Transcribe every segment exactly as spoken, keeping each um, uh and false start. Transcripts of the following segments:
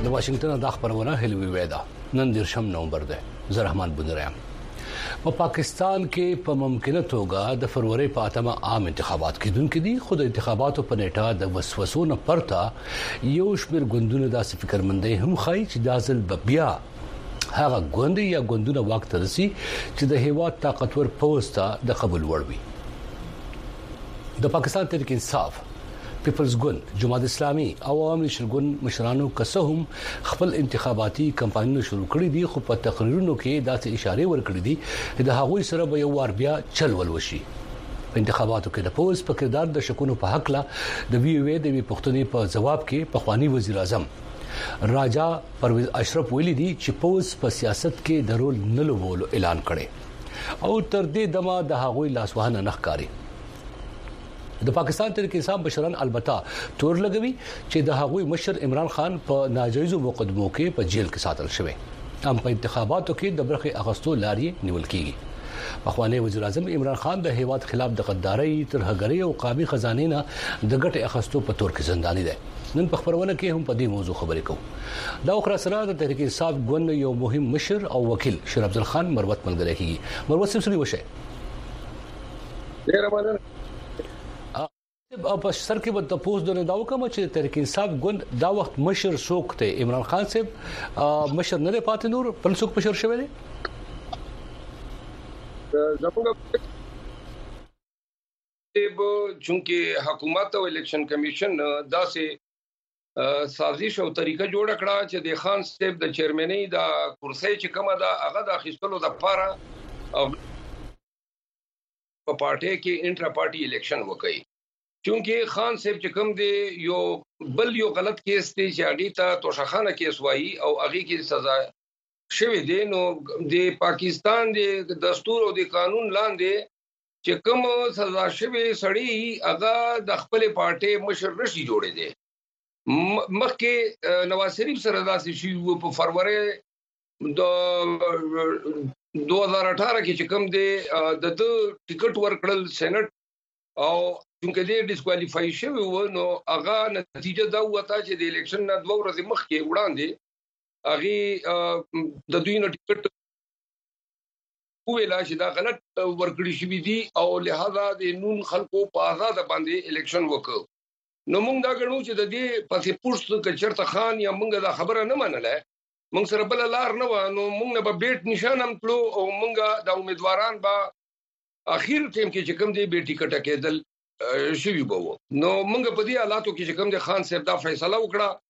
د واشنگټن د خبرونه هلوي ویدا نن دیرشم نومبر ده زه رحمان بنرایم په پاکستان کې په ممکنه توګه د فروری په اتمه عام انتخابات کېدونکې دي خو د انتخاباتو په نیټه د وسوسو نه پرته یو شمېر ګوندونه داسې فکرمندۍ هم ښایي چې دا ځل به بیا هغه ګوند یا ګوندونه وخت رسي چې د هیواد طاقتور پوز ته د قبول وړ وي د پاکستان تحریک انصاف پیپلز ګوند جماعت اسلامي او عوامي شرګون مشرانو کسهم خپل انتخاباتي کمپاینونه شروع کړې دي خو په تقریرونو کې داسې اشاره ورکړې دي چې د هغوی سره به یو وار بیا چل ول وشي په انتخاباتو کې د پوز په کردار د شکونو په حق لا د وی وی د وی پښتني په جواب کې پخوانی وزیر اعظم راجا پرویز اشرف ویلي دي چې پوز په سیاست کې د رول نه لوبولو اعلان کړي او تر دې دمه د هغوی لاسوهنه نه ښکاري د پاکستان تحریک انصاف بشران البته تور لګوي چې د هغوی مشر عمران خان په ناجایزو مقدمو کې په جیل کې ساتل شوی هم په انتخاباتو کې د برخه اغستو لاري نیول کیږي پخوانی وزیر اعظم عمران خان د هیواد خلاف د غدارۍ ترهګرۍ او قومي خزانې نه د ګټې اغستو په تور کې زنداني دی نن په خبرونه کې هم په دې موضوع خبرې کوو دا اخر سره د تحریک انصاف ګوند یو مهم مشر او وکیل شیر افضل خان مروت ملګری کیږي مروت سمسری وشه ډیر مننه او په سر کې به تاسو د نو کوم چې تحریک انصاف ګوند دا وخت مشر څوک ته عمران خان صاحب مشر نه پاتې نور بل څوک مشر شوی دی زموږ به چونکه حکومت او الیکشن کمیشن داسې سازش او طریقه جوړ کړه چې د خان صاحب د چیرمنۍ د کرسۍ چې کومه ده هغه د اخیستلو د لپاره او په پارټي کې انټرا پارټي الیکشن وکړي چونکه خان صاحب چې کوم دی یو بل یو غلط کیس دی چې هغه ته توشخانه کیس وایي او هغه کې سزا شوی دی نو د پاکستان د دستور او د قانون لاندې چې کوم سزا شوی سړی هغه د خپل پارټي مشر نشي جوړې دی مخکې نواز شریف سره داسې شي په فروری د دوه هزار اټھارہ کې چې کوم دی د ټیکټ ورکړل سېنات او چونکه دې ډیسکوالیفای شوی و نو هغه نتیجه دا وته چې د الیکشن نه دوه ورځې مخکې وړاندې هغه د دوی نه ټیکټ ویلا چې دا غلط ورکړی شوی دی او لہذا د نون خلکو په آزاد باندې الیکشن وکړ نو موږ دا غنو چې د دې پسې پوښتنه کچرته خان یا موږ دا خبره نه منله موږ سره بل لار نه و نو موږ نه به بیٹ نشان هم تلو او موږ د امیدواران با اخیر ټیم کې چې کوم دی به ټیکټ کېدل شوی بو نو موږ په دې حالاتو کې چې کوم دی خان صاحب دا فیصله وکړه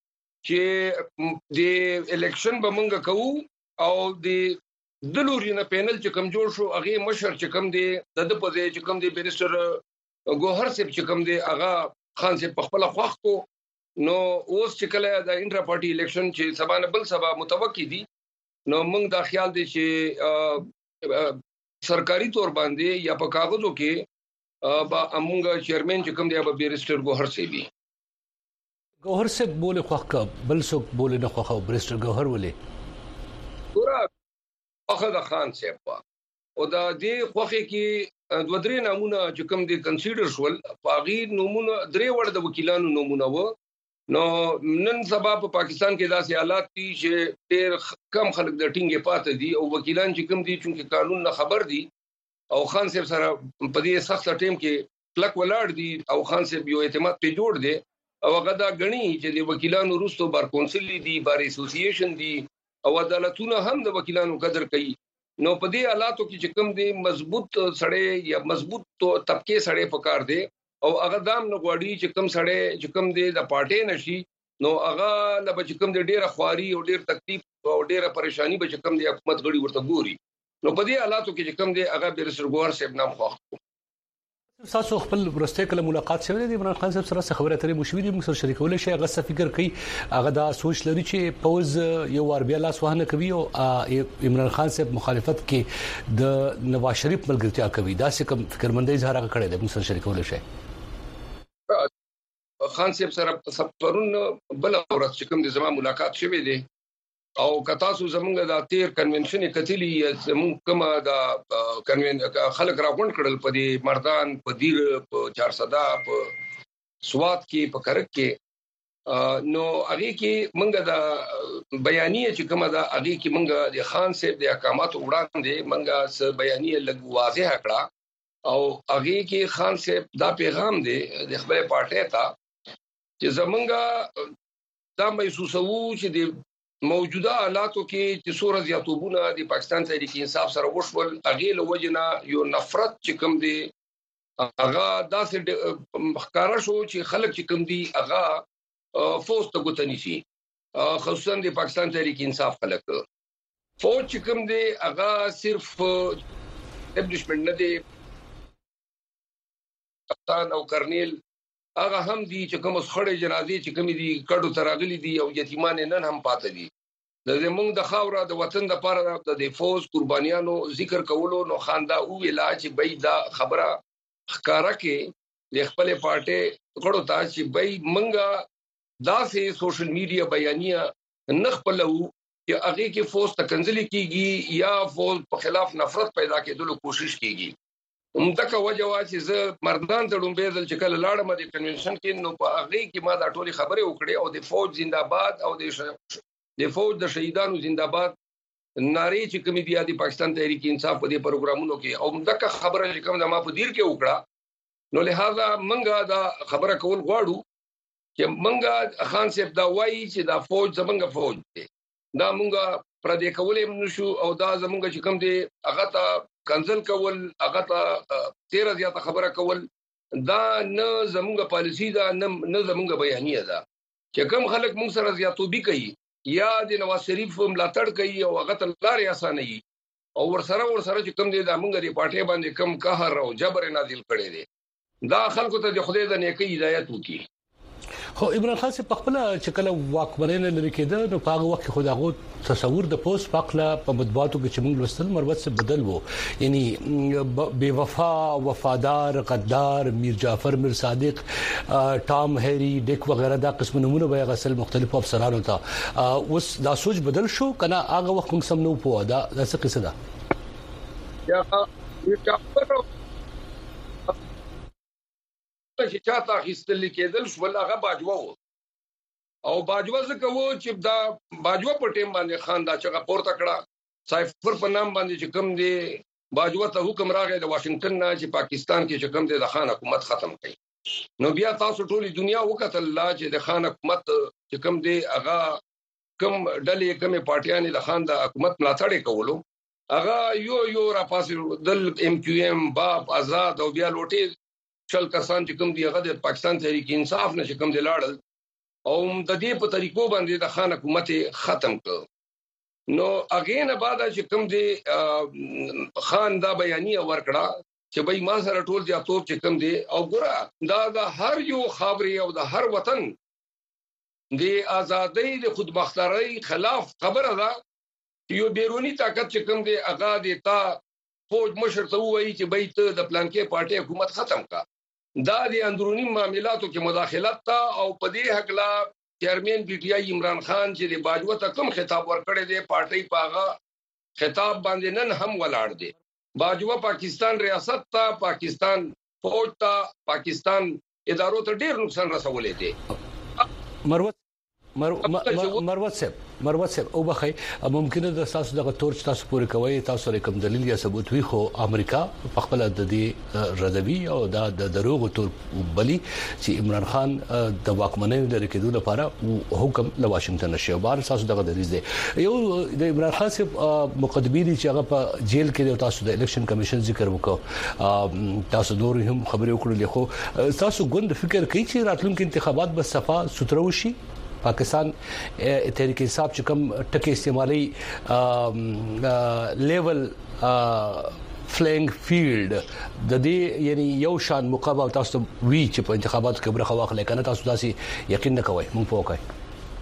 چې د الیکشن به موږ کوو او د دلورینه پینل چې کوم جوړ شو هغه مشر چې کوم دی د د په ځای چې کوم دی بیرستر ګوهر صاحب چې کوم دی هغه خان صاحب په خپل خوښ کو نو اوس چې کله د انټرا پارټي الیکشن چې سبا نه بل سبا متوقع دي نو موږ دا خیال دی چې سرکاري تور باندې یا په کاغذو کې با امونګه چیرمن چې کوم دی ابا بیرستر ګوهر سی بي ګوهر سی بوله خوخه بل څوک بوله نه خوخه بیرستر ګوهر ولې ګوره اخه د خان صاحب او دا دې خوخه کې دوه درې نمونه چې کوم دی کنسیډر شول باغی نمونه درې وړ د وکیلانو نمونه و نو نن سبا په پاکستان کې داسې حالات دي چې ډېر کم خلک د ټینګه پاتې دي او وکیلان چې کوم دي چې قانون نه خبر دي او خان صاحب سره په دې سخت ټیم کې کلک ولاړ دي او خان صاحب یو اعتماد په جوړ دي او هغه دا غني چې د وکیلانو وروسته بار کونسل دي بار اسوسییشن دي او عدالتونه هم د وکیلانو قدر کوي نو په دې حالاتو کې چې کوم دي مضبوط سړی یا مضبوط طبقه سړی پکار دي او هغه دام نو غواړي چې کوم سړی چې کوم دي د پارټي نشي نو هغه لبه چې کوم دي ډیره خواري او ډیر تکلیف او ډیره پریشانی به چې کوم دي حکومت غړي ورته ګوري نو په دې حالاتو کې چې کوم دی هغه بیرستر ګوهر صاحب نام خوښ تاسو خپل ورسته کله ملاقات شوه د عمران خان صاحب سره خبره اترې مشوي دي موږ سره شریکول شي هغه څه فکر کوي هغه دا سوچ لري چې پوز یو ور بیا لاس وهنه کوي او عمران خان صاحب مخالفت کې د نواز شریف ملګرتیا کوي دا څه کوم فکرمندۍ اظهار کړی دی موږ سره شریکول شي خان صاحب سره سپرون بل اورات چې کوم د زما ملاقات شوه دی او کتاسو زمونږ د تیر کنونشن کتلی زمونږ کومه د کنون خلک راغون کړل په دې مردان په دیر په چارسدا په سواد کې په کرک کې نو هغه کې منګه د بیانیه چې کومه ده هغه کې منګه د خان صاحب د احکامات وړاندې منګه س بیانیه لګ واضح کړه او هغه کې خان صاحب دا پیغام دی د خپل پارټي ته چې زمونږه دا محسوسو چې د موجوده حالاتو کې چې سور زیاتوبونه د پاکستان تحریک انصاف سره وشول هغه لوجنه یو نفرت چې کوم دی هغه داسې ښکارا شو چې خلک چې کوم دی هغه فوج ته ګوتنی شي خصوصا د پاکستان تحریک انصاف خلک فوج چې کوم دی هغه صرف ابلیشمنت نه دی کپتان او کرنیل هغه هم دي چې کوم خړې جنازې چې کوم دي کډو تراغلي دي او یتیمان نن هم پاتې دي د زمونږ د خاوره د وطن د لپاره د فوج قربانیانو ذکر کولو نو خاندا او ویلا چې بې دا خبره ښکارا کې د خپل پارټي کډو ته چې بې منګه دا سه سوشل میډیا بیانیه نخپلو چې هغه کې فوج تکنزلی کیږي یا فوج په خلاف نفرت پیدا کېدلو کوشش کیږي همدغه وجه وا چې زه مردان ته ډومبې ځل چې کله لاړم د کنونشن کې نو په هغه کې ما دا ټولي خبره وکړې او د فوج زنده‌باد او د د فوج د شهیدانو زنده‌باد ناری چې کمیټه د پاکستان تحریک انصاف په دې پروګرامونو کې او همدغه خبره چې کوم د ما په دیر کې وکړه نو لہذا منګه دا خبره کول غواړو چې منګه خان صاحب دا وایي چې دا فوج زمونږ فوج دی دا مونږه پر دې کولې نشو او دا زمونږ چې کوم دی هغه ته کنسل کول هغه ته تیر زیاته خبره کول دا نه زمونږ پالیسی دا نه زمونږ بیانیه ده چې کوم خلک مونږ سره زیاتوبي کوي یا د نواز شریف ملاتړ کوي او هغه ته لارې اسانه وي او ورسره ورسره چې کوم دی دا مونږ د پارټي باندې کم قهر او جبر نازل کړي دي دا خلکو ته د خدای د نیکی ہدایت وکي خو عمران خان سے پخپله چې کله واکمنۍ لري کېده نو په هغه وخت کې خداغو تصور د پوس پخله په مطبوعاتو کې چې موږ لوستل مروت سے بدل وو یعنی بے وفا وفادار غدار میر جعفر میر صادق ټام هری ډیک وغیرہ دا قسم نمونه به غسل مختلفو افسرانو ته اوس دا سوچ بدل شو کنه هغه وخت موږ سم نو پوه دا څه قصه ده یا میر جعفر چې چاته اخیستل کېدل شو هغه باجوه وو او باجوه څه کوو چې دا باجوه په ټیم باندې خان دا چې پورته کړه سایفر په نام باندې چې کوم دی باجوه ته حکم راغی د واشنگټن نه چې پاکستان کې چې کوم دی د خان حکومت ختم کړي نو بیا تاسو ټولي دنیا وکړه الله چې د خان حکومت چې کوم دی هغه کوم ډلې کومه پارټیان د خان د حکومت ملاتړ کولو هغه یو یو را پاسې دل ام کیو ام باب آزاد او بیا لوټي چل کسان چې کوم دی هغه د پاکستان تحریک انصاف نه چې کوم دی لاړل او د دې په طریقو باندې د خان حکومت ختم کړ نو اگین بعد چې کوم دی خان دا بیانیه ورکړه چې بای ما سره ټول دی اتوب چې کوم دی او ګره دا د هر یو خبري او د هر وطن دی ازادۍ د خودمختارۍ خلاف خبره ده یو بیرونی طاقت چې کوم دی هغه د تا فوج مشر ته وایي چې بای ته د پلان کې پارټي حکومت ختم کا دا د اندرونی معاملاتو کې مداخلت تا او په دې حق لا چیرمن پی ټی آی عمران خان چې د باجوه ته کوم خطاب ورکړی دی پارټي پاغه خطاب باندې نن هم ولاړ دی باجوه پاکستان ریاست ته پاکستان فوج ته پاکستان ادارو ته ډیر نقصان رسولې دي مروت مروت صاحب مروت صاحب او بخي ممکنه د تاسو دغه تورچ تاسو پوره کوي تاسو کوم دلیل یا ثبوت وي خو امریکا په خپل د دې ردوی او د دروغ تور بلی چې عمران خان د واکمنۍ لري کېدو لپاره حکم له واشنگټن نشي بار تاسو دغه دلیل دی یو د عمران خان صاحب مقدمي دي چې هغه په جیل کې تاسو د الیکشن کمیشن ذکر وکړو تاسو نور هم خبرې وکړلې خو تاسو ګوند فکر کوي چې راتلونکي انتخابات به صفا سوتره وشي پاکستان تحریک انصاف چې کوم ټکی استعمالي لیول فلینګ فیلډ د دې یعنی یو شان مقابله تاسو وی چې په انتخاباتو کې برخه واخلې کنه تاسو داسې یقین نه کوئ مونږ پوه کوي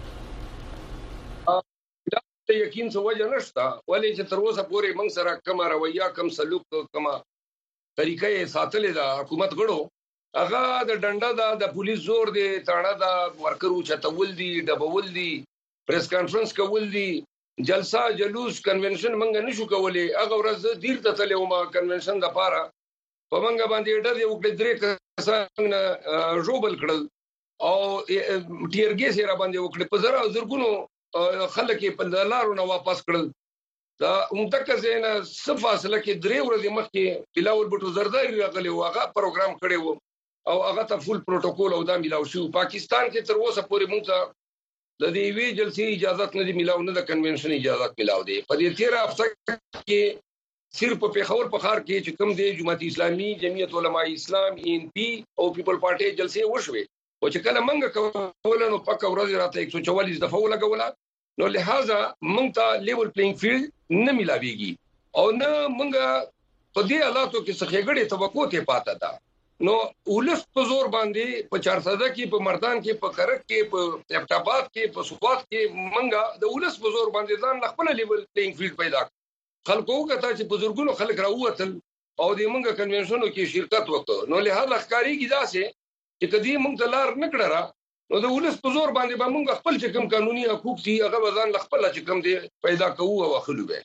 دا یقین څه وجه نشته ولې چې تر اوسه پورې موږ سره کوم رویه کوم سلوک کوم طریقې ساتلې دا حکومت غړو هغه د ډنډا د د پولیس زور دی تاړه د ورکرو چتول دي ډبول دي پریس کانفرنس کول دي جلسه جلوس کنونشن منګ نشو کولای هغه ورځ دیر ته تلو ما کنونشن د پاره په منګ باندې ډېر یو کډ درې کسان جوبل کړل او ټیر ګیس را باندې وکړي په زره زرګونو خلک په لارو نه واپس کړل دا همدغه زینه صفاصله کې درې ورځې مخکې بلاول بټو زرداری راغلی واغه پروګرام کړی وو او هغه ته فول پروتوکول او دا ملاو شو پاکستان کې تر اوسه پورې موږ ته د دې وی جلسې اجازه نه دی ملاو نه د کنونشن اجازه ملاو دی په دې تیر هفته کې صرف په پیښور په خار کې چې کوم دی جماعت اسلامي جمعیت علماء اسلام ان پی او پیپل پارټي جلسې وشوي او چې کله منګه کول نو پکا ورځ راته ایک سو چوالیس دفعه ولګوله نو لہذا موږ ته لیول پلینګ فیلډ نه ملاويږي او نه موږ په دې حالاتو کې څه خېګړې توقع ته پاته ده نو ولس په زور باندې په چارسده کې په مردان کې په کرک کې په ابټاباد کې په سوات کې منګه د ولس په زور باندې ځان خپل لیول پلینګ فیلډ پیدا خلکو کته چې بزرګونو خلک راووتل او د منګه کنونشنونو کې شرکت وکړ نو له هغه ښکاری کې داسې چې کدی موږ د لار نکړه را نو د ولس په زور باندې به موږ خپل چې کوم قانوني حقوق دي هغه ځان خپل چې کوم دي پیدا کوو او خلو به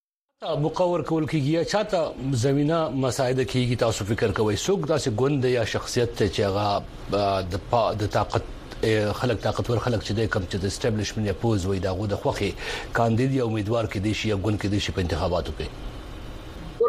مقور کول کیږي چاته زمينه مساعده کیږي تاسو فکر کوئ څوک داسې ګوند یا شخصیت چې هغه د طاقت خلک طاقتور خلک چې د کم چې د اسټابلیشمنت یا پوز وي داغه د خوخي کاندید یا امیدوار کې دي شي یا ګوند کې دي شي په انتخاباتو کې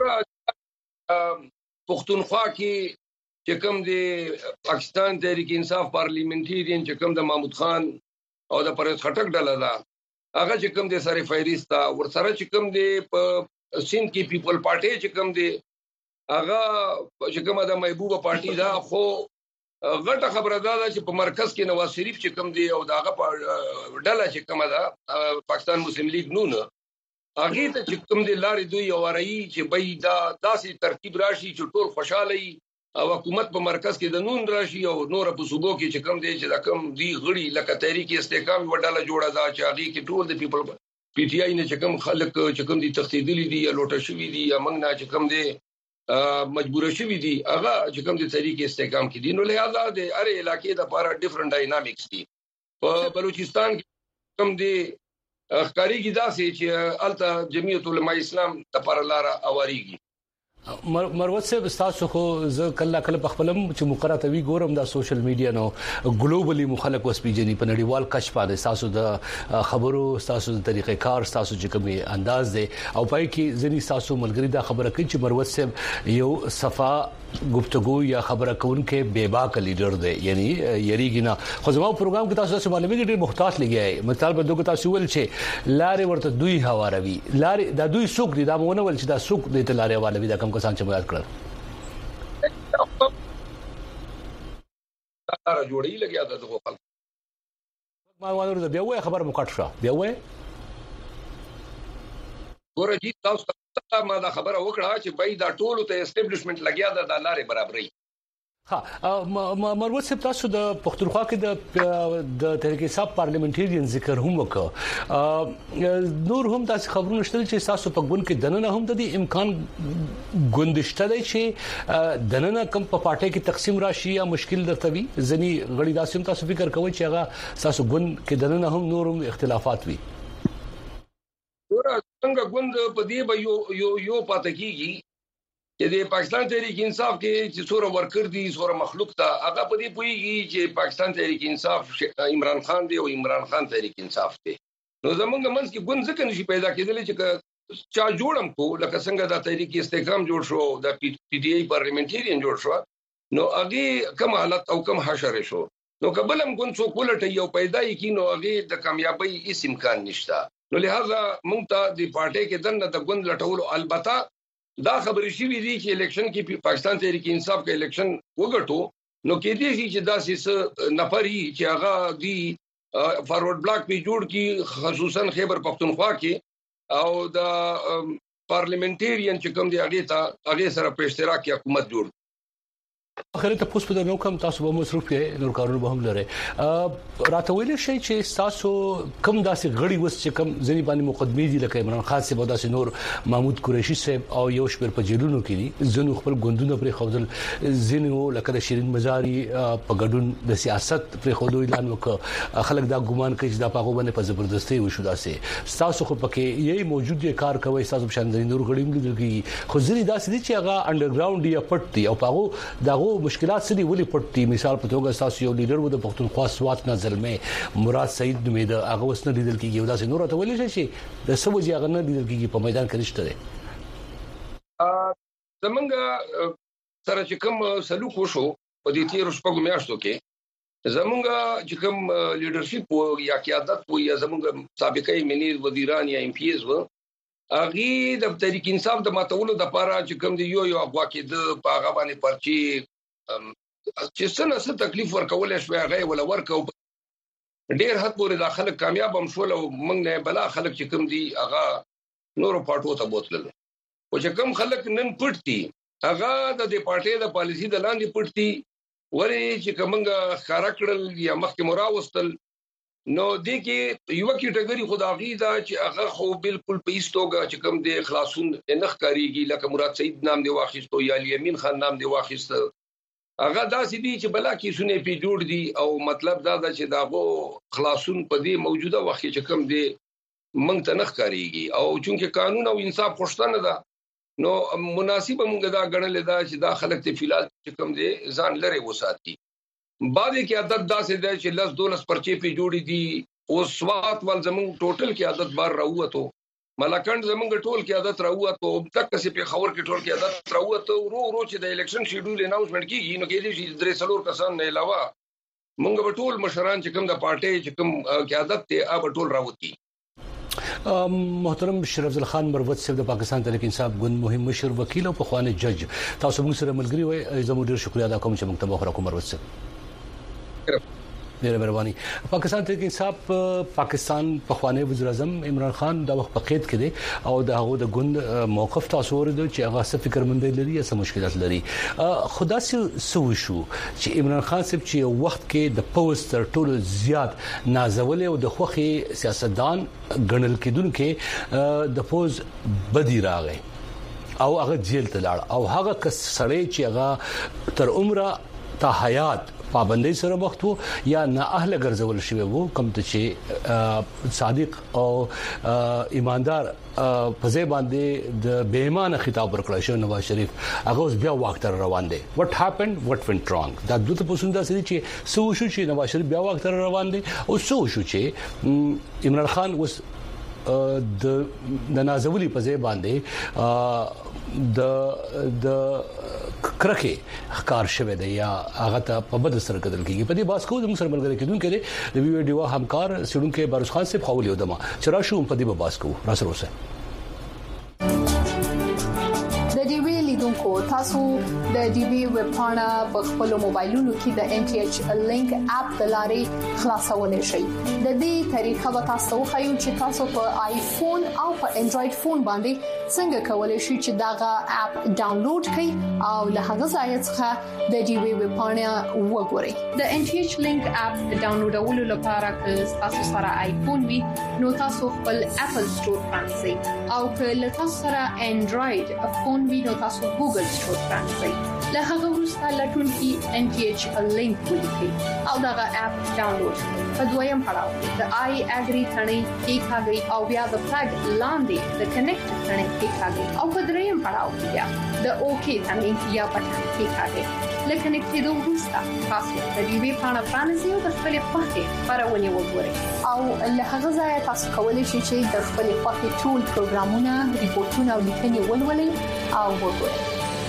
ګوره پښتونخوا کې چې کوم د پاکستان تحریک انصاف پارلیمنټریان چې کوم د محمود خان او د پرز خټک ډله ده هغه چې کوم د سره فیریستا ورسره چې کوم دی په سیند کې پیپل پارټي چې کوم دی هغه چې کوم د محبوبه پارټي دا خو غټه خبره ده چې په مرکز کې نواز شریف چې کوم دی او داغه ډله چې کوم ده پاکستان مسلم لیگ نو نه هغه ته چې کوم دی لارې دوی او راي چې بای دا داسې ترتیب راشي چې ټول خوشاله او حکومت په مرکز کې د نون راشي او نور په صوبو کې چې کم دي چې دا کم دی غړي لکه تحریک استحکام وډاله جوړه دا چې هغه کې ټول د پیپل پی ټی آی نه چې کم خلک چې کم دي تختیدلی دي یا لوټه شوی دي یا موږ نه چې کم دي مجبور شوی دي هغه چې کم دي تحریک استحکام کې دي نو لہذا د هر علاقې د لپاره ډیفرنٹ ډاینامیکس دي په بلوچستان کې کم دي ښکاری کې داسې چې الته جمعیت علماء اسلام لپاره لار اوریږي مروت صاحب تاسو خو ز کله کله په خپلم چې مقرره وی ګورم دا سوشل میډیا نو ګلوبلی مخالک وسپیجنی په نړیوال کچ باندې تاسو د خبرو تاسو د طریقې کار تاسو چې کومي انداز دی او پای کې ځنی تاسو ملګری دا خبره کوي چې مروت صاحب یو صفا گفتگو یا خبره کوونکې بیباک لیډر دی یعنی یریږي نه خو زموږ پروګرام کې تاسو سره معلومه ډېر محتاط لګیای مثال به دوه تاسو ول چې لارې ورته دوی هواروي لارې دا دوی سوق دي دا مونږ ول چې دا سوق دي ته لارې والوي دا کوم کسان چې مو یاد کړل دا جوړی لګیا د دغه خلک ما وایو دا بیا وای خبر مو کټ شو بیا وای ګورې جی تاسو ما دا خبره وکړه چې بای دا ټولو ته اسټابلیشمنت لګیا د ډالر برابرۍ ها مروت صاحب تاسو د پښتونخوا کې د د تحریک انصاف پارلیمنټریان ذکر هم وکړ نور هم تاسو خبرونه شته چې تاسو په ګوند کې دننه هم د دې امکان ګوندشته دی چې دننه کم په پارټي کې تقسیم راشي یا مشکل درته وي ځنی غړي داسې تاسو فکر کوئ چې هغه تاسو ګوند کې دننه هم نور هم اختلافات وي څنګه ګوند په دې به یو یو یو پاتې کیږي چې د پاکستان تحریک انصاف کې چې څوره ورکر دي څوره مخلوق ته هغه په دې پويږي چې پاکستان تحریک انصاف عمران خان دی او عمران خان تحریک انصاف دی نو زمونږ منځ کې ګوند ځکه نشي پیدا کېدلی چې چا جوړم کو لکه څنګه د تحریک استحکام جوړ شو د پی ټی آی پارلیمنټریان جوړ شو نو هغه کوم حالت او کوم حشر شو نو قبلم ګوند څو کولټي یو پیدا کی نو هغه د کامیابی هیڅ امکان نشته نو لہذا موږ ته د پارټي کې دنه د ګوند لټولو البته دا خبرې شي دي چې الیکشن کې پاکستان تحریک انصاف کې الیکشن وګټو نو کې دي چې داسې نفري چې هغه دی فارورډ بلاک په جوړ کې خصوصا خیبر پختونخوا کې او د پارلیمنټریان چې کوم دی هغه ته هغه سره په اشتراک حکومت جوړ اخر ته پوس په نو کوم تاسو به مصروف یې نور کارونه به هم لري راته ویل شي چې تاسو کوم داسې غړي وس چې کوم ځنی باندې مقدمه دي لکه عمران خان سي بودا سي نور محمود قریشي صاحب او یو شپر په جیلونو کې دي زنو خپل ګوندونه پر خوذل زنو لکه د شیرین مزاري په ګډون د سیاست پر خوذو اعلان وکړ خلک دا ګومان کوي چې دا پاغو باندې په زبردستي وشو داسې تاسو خو پکې یي موجود کار کوي تاسو په شان نور غړي ملي خو ځنی داسې دي چې هغه انډرګراوند یا پټ دي او پاغو دا دغه مشکلات سړي ولې پټي مثال په توګه تاسو یو لیډر و د پښتونخوا سوات نه زلمه مراد سعید نومید هغه وسنه لیدل کیږي دا څنګه نور ته ولې شي د سوجي هغه نه لیدل کیږي په میدان کې نشته زمونږ سره چې کوم سلوک وشو په دې تیر شپږ میاشتو کې زمونږ چې کوم لیډرشپ یا قیادت و یا زمونږ سابقه منیر وزیران یا ایم پی ایز و اغي د تحریک انصاف د ماتولو د لپاره چې کوم دی یو یو اغوا کې د پاغه باندې پرچی چې څنګه څه تکلیف ورکول شوی هغه ولا ورکو ډیر حد پورې داخله کامیاب هم شول او موږ نه بلا خلک چې کوم دی هغه نورو پټو ته بوتلل او چې کوم خلک نن پټتي هغه د دې پارټي د پالیسي د لاندې پټتي ورې چې کومه خارا کړل یا مخکې مراوستل نو د کې یو کیټګوري خدایي دا چې هغه خو بالکل په ایستوګه چې کوم د خلاصون نخ کاریږي لکه مراد سعید نام دی واخیستو یا الیمین خان نام دی واخیست هغه داسې دي چې بلا کې سونه پی جوړ دي او مطلب دا دا چې داغه خلاصون په دې موجوده وخت چې کوم دی مونږ ته نخ کاریږي او چونکه قانون او انصاف خوشتنه ده نو مناسبه مونږ دا غړل دا چې دا خلک ته فلال چې کوم دي ځان لري وساتي بعد کې عادت داسې ده چې لس دولس پرچې په جوړې دي او سوات ول زمون ټوټل کې عادت بار راوته ملکند زمونږ ټول کې عادت راوته تک څه په خبر کې ټول کې عادت راوته ورو ورو چې د الیکشن شیډول اناونسمنت کیږي نو کې دي چې درې څلور کسان نه علاوه مونږ به ټول مشران چې کوم د پارټي چې کوم کې عادت ته اب ټول راوتی محترم شریف افضل خان مروت صاحب د پاکستان تحریک انصاف ګوند مهم مشر وکیل او په خوانه جج تاسو موږ سره ملګری وای زموږ ډیر شکریا ادا کوم چې موږ ته بخره کوم مروت صاحب ډیره مهرباني پاکستان تحریک انصاف پاکستان په خوانه وزیر اعظم عمران خان د وخت په قید کې دي او د هغه د ګوند موقف تاسو ورته چې هغه څه فکر مند لري یا څه مشکلات لري خدا سو شو چې عمران خان صاحب چې وخت کې د پوز تر ټولو زیات نازول او د خوخي سیاستدان ګڼل کېدونکو د پوز بدی راغی او هغه جیل ته لاړ او هغه کس سړی چې هغه تر عمره تا حیات پابندۍ سره وخت وو یا نه اهل ګرځول شوی وو کوم ته چې صادق او ایماندار په ځای باندې د بیمانه خطاب ورکړی شو نواز شریف هغه اوس بیا وخت روان دی what happened what went wrong دا دوه پوښتنه سړي چې سو شو چې نواز شریف بیا وخت روان دی او سو شو چې عمران خان اوس د د نازولي په ځای باندې د د کرکه ښکار شوه دی یا هغه ته په بد سره کتل کیږي په دې باس کو د مسر ملګری کېدون کړي د ویډیو همکار سړونکو باروس خان صاحب خولي ودما چې را شو په دې باس کو را سره اوسه د دې ویلیدونکو تاسو د ډي بي ویب پاڼه په خپل موبایلونو کې د ان ټي ایچ لینک اپ د لارې خلاصولای شئ د دې طریقه به تاسو خو چې تاسو په آیفون او په انډراید فون باندې څنګه کولای شئ چې داغه اپ ډاونلوډ کړئ او له هغه ځای څخه د ډي بي ویب پاڼه وګورئ د ان ټي ایچ لینک اپ ډاونلوډولو لپاره که تاسو سره آیفون وي نو تاسو خپل اپل سٹور پرانځئ او که تاسو سره انډراید فون وي نو تاسو ګوګل سٹور پرانځئ له هغه وروسته لټون کې ان ټي ایچ لینک ولیکئ او دغه اپ ډاونلوډ کړئ په دویم پړاو د آی اګری ثنې کې ښاګي او بیا د فلګ لاندې د کنیکټ ثنې کې ښاګي او په دریم پړاو کې بیا د اوکی ثنې یا پټن کې ښاګي لکه نکټېدو وروسته تاسو د دې وی پاڼه پرانیزئ او د خپل خوښې خبرونه وګورئ او له هغه ځای تاسو کولی شئ چې د خپل خوښې ټول پروګرامونه ریپورتونه او لیکنې ولولئ او وګورئ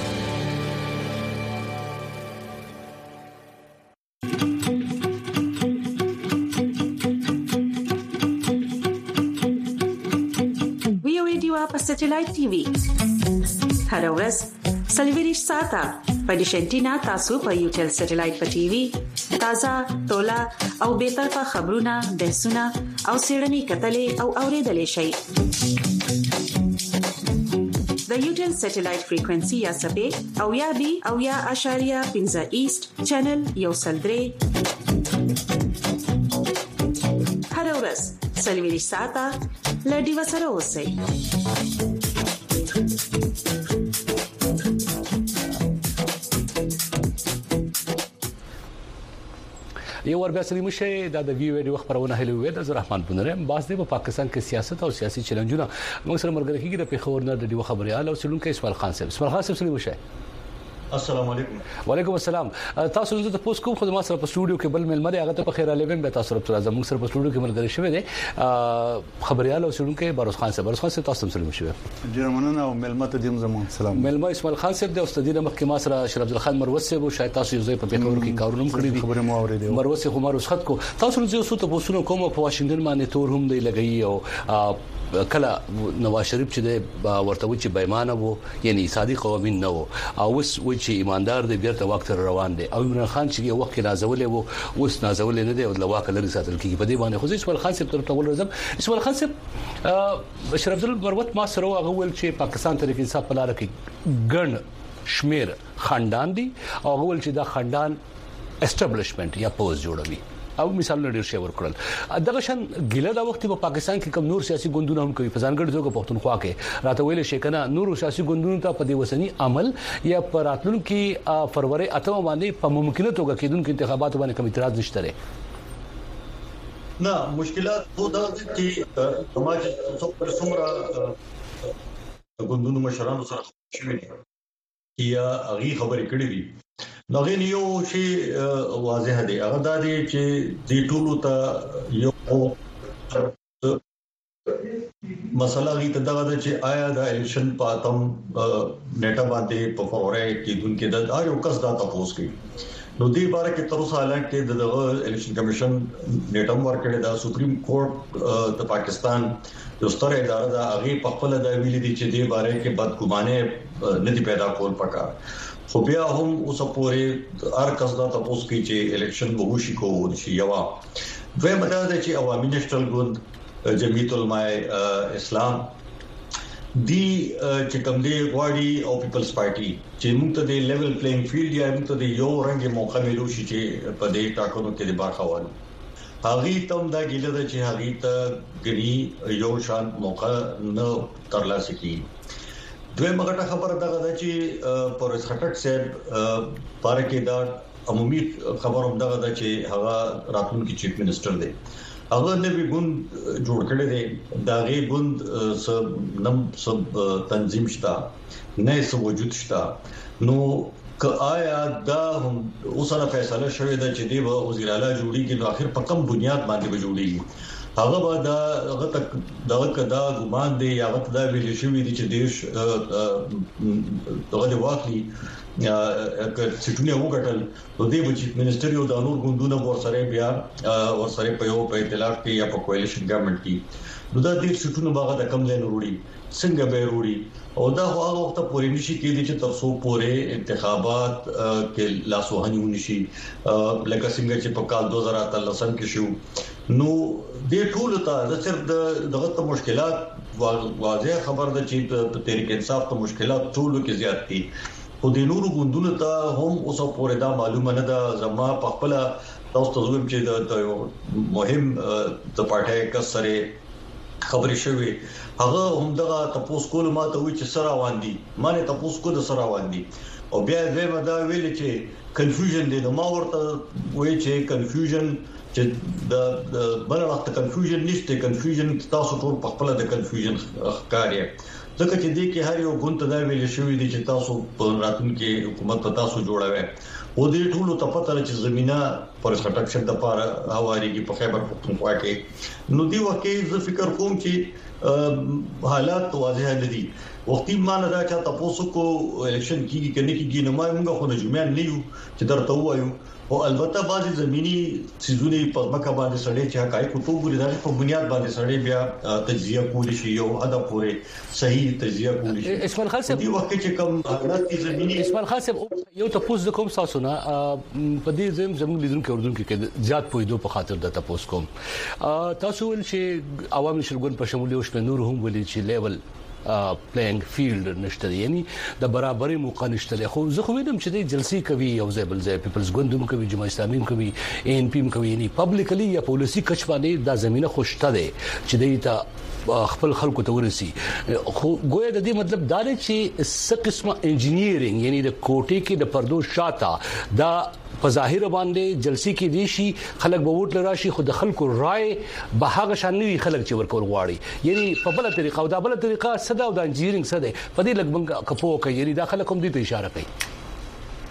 په سټلایټ ټي وي هر ورځ سلویریش ساته په ډیشنټینا تاسو په یو ټل سټلایټ په ټي وي تازه تولا او به طرفه خبرونه بحثونه او سیړنی کتلې او اوریدلې شي د یو ټل سټلایټ فریکوئنسي یا سبې او یا بي او یا اشاریه پنځه ایست چینل یو سلدري هر ورځ سلویریش ساته لډي وسره اوسئ یو ور بیا سلیم شي د وی ویډیو خبرونه هلو وې د رحمان بنره باز د پاکستان کې سیاست او سیاسي چیلنجونه موږ سره مرګ کېږي د پیښور نه د دیو خبريال او سلونکو اسماعیل خان صاحب اسماعیل خان صاحب سلیم شي السلام علیکم. وعلیکم السلام. تاسو زه تاسو کوم خدمات سره په سټوډیو کې بل ملمره هغه ته په خیر علیکم به تاسو سره زموږ سره په سټوډیو کې ملګری شوی دی خبريال او سړونکو باروس خان صاحب. باروس خان صاحب تاسو سره شوی. ډیر مننه او ملمته دیم زمون سلام. ملما اسماعیل خان صاحب د استاد مخکې ما سره شرف عبد الخالق مروت صاحب او شاید تاسو یو ځای په پیښور کې کارونه کړی دي. خبره مو اوریدو. مروت صاحب همارو خط کو تاسو زه اوسو ته پوښتنه کوم په واشنگټن باندې تور هم دی لګئی او کله نواز شریف چې د ورته و چې بېمانه وو یعنی صادق قومین نه وو او اوس و چې ایماندار دی بیرته وخت روان دی او عمران خان چې یو وخت نازولې وو اوس نازولې نه دی او لواک لري ساتل کیږي په دې باندې خو اسماعیل خان صاحب تر ټول ورځم اسماعیل خان صاحب شرف عبد المروت ما سره هغه ول چې پاکستان تحریک انصاف په لار کې ګڼ شمیر خاندان دي او هغه ول چې دا خاندان اسټابلیشمنت یا پوز جوړوي او مثال ډیر شی ورکړل دغه شان ګیله د وخت په پاکستان کې کوم نور سیاسي ګوندونه هم کوي په ځانګړي توګه پښتونخوا کې راته ویل شي کنه نور سیاسي ګوندونو ته په دې وسنی عمل یا پر راتلونکي فروری اتم باندې په ممکنه توګه کېدونکو انتخاباتو باندې کوم اعتراض نشته لري. نه مشکلات خو دا چې سماج څومره څومره ګوندونو مشرانو سره شوي دي یا هغه خبرې کړې دي نو غن یو شی واضح دی هغه د دې چې د ټولو ته یو مسله غي ته دغه چې آیا د الیکشن پاتم نیټه باندې په فورای کې دونکو د اړ یو کس دا تاسو کوي نو دې باره کې تر اوسه حالانکه کې د الیکشن کمیشن نیټم ورکړی دا سپریم کورټ د پاکستان یو ستر اداره دا هغه په خپل د ویلي دي چې دې باره کې بدګمانه نه دي پیدا کول پکار خو بیا هم اوس پورې هر کس دا تاسو کوي چې الیکشن به وشي کوو شي یو دوی مدار دي چې عوامي نېشنل ګوند جمعیت العلماء اسلام دی چې کوم دی غواړي او پیپلز پارټي چې موږ ته د لیول پلیینګ فیلډ یا موږ ته د یو رنګ موقع ملو شي چې په دې ټاکنو کې د برخوال هغه تم دا ګیله ده چې هغه ته غني یو شان موقع نه ترلاسه کیږي. دوی مګټه خبره ده چې پروفیسور خټک صاحب پارکې دا عمومي خبر هم ده چې هغه راتلونکي چیف منسٹر دی هغه نوی ګوند جوړ کړی دی دا غي ګوند سب نم سب تنظیم شتا نه سب وجود شتا نو که آیا دا هم اوسره فیصله شوې ده چې دی به وزیر اعلی جوړیږي نو اخر په کوم بنیاد باندې به جوړیږي هغه به دا هغه تک دا کدا ګمان دی یا هغه دا ویل شوې دي چې دیش دغه واقعي یا چې ټول وګټل نو دی به چیف منسٹر یو د نور ګوندونو ورسره بیا ورسره په یو په ائتلاف کې یا په کوالیشن ګورنمنت کې نو دا د سټونو باغ د کم ځای وروړي څنګه به وروړي او دا هغه وخت پورې نشي کېدی چې تر څو پورې انتخابات کې لاسوهنی ونشي لکه څنګه چې په کال دوه هزار اتلس کې شو نو د ټول ته د صرف دغه مشکلات واضح خبر ده چې په تحریک انصاف ته مشکلات ټول کې زیات دي خو د نورو ګوندونو ته هم اوسه پورې دا معلومه نه ده زما په خپل تاسو ته زوم چې د مهم د پارټي کسره خبرې شوې هغه هم دغه تاسو کول ما ته وی چې سره روان دي مانه تاسو کو د سره روان دي او بیا زه مدا ویل چې کنفیوژن دي نو ما ورته وی چې کنفیوژن چې د بل وخت کنفیوژن نشته کنفیوژن تاسو ټول په خپل د کنفیوژن ښکاري ځکه چې دې کې هر یو ګوند دا ویل شوې دي چې تاسو په راتلونکي حکومت په تاسو جوړوي او دې ټول ته پته لري چې زمينه پر سټکشن د پاره هواريږي په خیبر پختونخوا کې نو دی وکه زه فکر کوم چې حالات واضح نه دي وختي مان دا چې تاسو کو الیکشن کیږي کنه کیږي نو موږ خو نه جمعه نه یو چې درته وایو او البته بعضي زميني سيزونه په مکه باندې سړې چې حقایق کو ګوري دا په بنیاد باندې سړې بیا تجزیه کولی شي یو ادا پورې صحیح تجزیه کولی شي اسماعیل خان صاحب دی وخت چې کوم حالات زميني اسماعیل خان صاحب یو تاسو کوم تاسو نه په دې زم زموږ لیدونکو اردن کې زیات پویدو په خاطر د تاسو کوم تاسو ول چې عوامي شرګون په شمول یو شمه نور هم ولې چې لیول پلیینګ فیلډ نشته یعنی د برابرۍ موقع نشته خو زه خو وینم چې د جلسې کوي یو ځای بل ځای پیپلز ګوندوم کوي جماعت اسلامي کوي ان پی کوي یعنی پبلکلی یا پالیسی کچ باندې د زمينه خوشته ده چې د خپل خلکو ته ورسي خو ګویا د دې مطلب دا دی چې څه قسمه انجینیرینګ یعنی د کوټې کې د پردو شاته دا په ظاهر باندې جلسې کې دي شي خلک به ووټ لراشي خو د خلکو رائے به هغه شان نه خلک چې ورکول غواړي یعنی په بل طریقه او دا بل طریقه صدا او د انجینیرینګ صدا په دې لګبنګ کپو کوي یعنی دا خلک هم دې ته اشاره کوي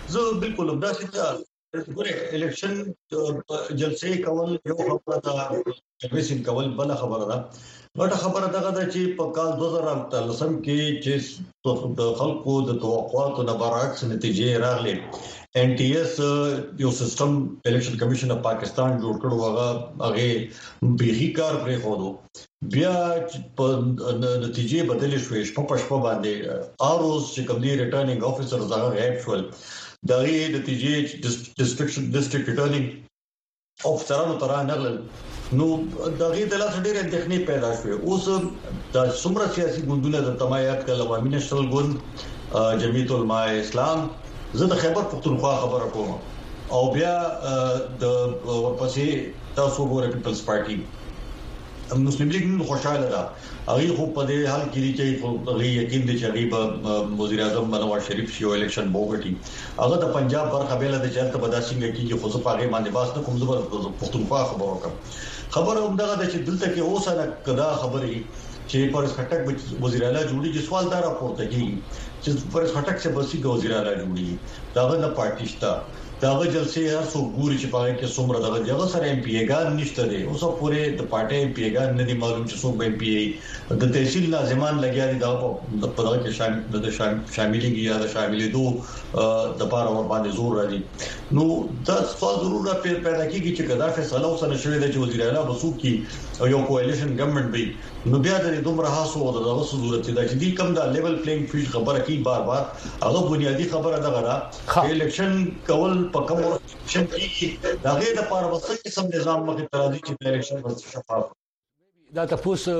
زه بالکل دا چې ګوره الیکشن جلسې کول یو خبره ده، کنوینسینګ کول بل خبره ده. غټه خبره دغه ده چې په کال دوه زره اتلسم کې چې د خلکو د توقعاتو نه برعکس نتیجې راغلي، ان ټي اس یو سیستم الیکشن کمیشن اف پاکستان جوړ کړو، هغه هغه بيخي کار پرې خورو، بیا په نتیجې بدلې شوې، شپه په شپه باندې اروز چې کوم دی ریټرنینګ افیسر زغه غیب شول، دغه نتیجې ډیسټریکټ ډیسټریکټ ریټرنینګ افسرانو ترا نغلل، نو دغه د لاس ډېر اندېښنې پیدا شوې. اوس د څومره سیاسي ګوندونه د تمایات کله عوامي نېشنل ګوند، جمعیت العلماء اسلام، زه د خیبر پختونخوا خبره کوم، او بیا د ورپسې تاسو ګورئ پیپلز پارټي، مسلم لیگ نن خوشاله ده، هغه خو په دې حال کې چې هغه یقین دي چې هغه وزیر اعظم نواز شریف شي او الیکشن وګټي، هغه د پنجاب برخه بیل د چلته بداسینګ کې خو په هغه باندې باس نه کوم زبر پختونخوا خبره وکم. خبره هم دغه د چې دلته کې اوسه کدا خبري چې پرس خټک وزیر اعلی جوړیږي، سوال دا راپورته کیږي چې پرس خټک څخه بسې وزیر اعلی جوړیږي، داغه نه پارټي شته، داغه جلسې هر څو ګوري چې پاره کې څومره دغه دغه سره ایم پی ایګان نشته دي، اوس پورې د پارټي ایم پی ایګان نه دي معلوم چې څوک ایم پی ای د تحصیل لازمان لګیا دي، دا په دغه کې شامل د شاملېږي یا د شاملېدو د پاره ور باندې زور راځي. نو دا سوال ضرورت پیدا کیږي چې کدا فیصله وسنه شوې ده چې وزیر اعلی وسوک کی او یو کوالیشن ګورنمنت وي، نو بیا د دومره حساسو او دغه ضرورت ده چې دې کم دا لیول پلینګ فیلډ خبره کوي بار بار، هغه بنیادی خبره ده غواړه الیکشن کول په کوم شن کې دغه د پاره وسه قسم نظام مخه ترازی چې الیکشن ورته شفاف دا تاسو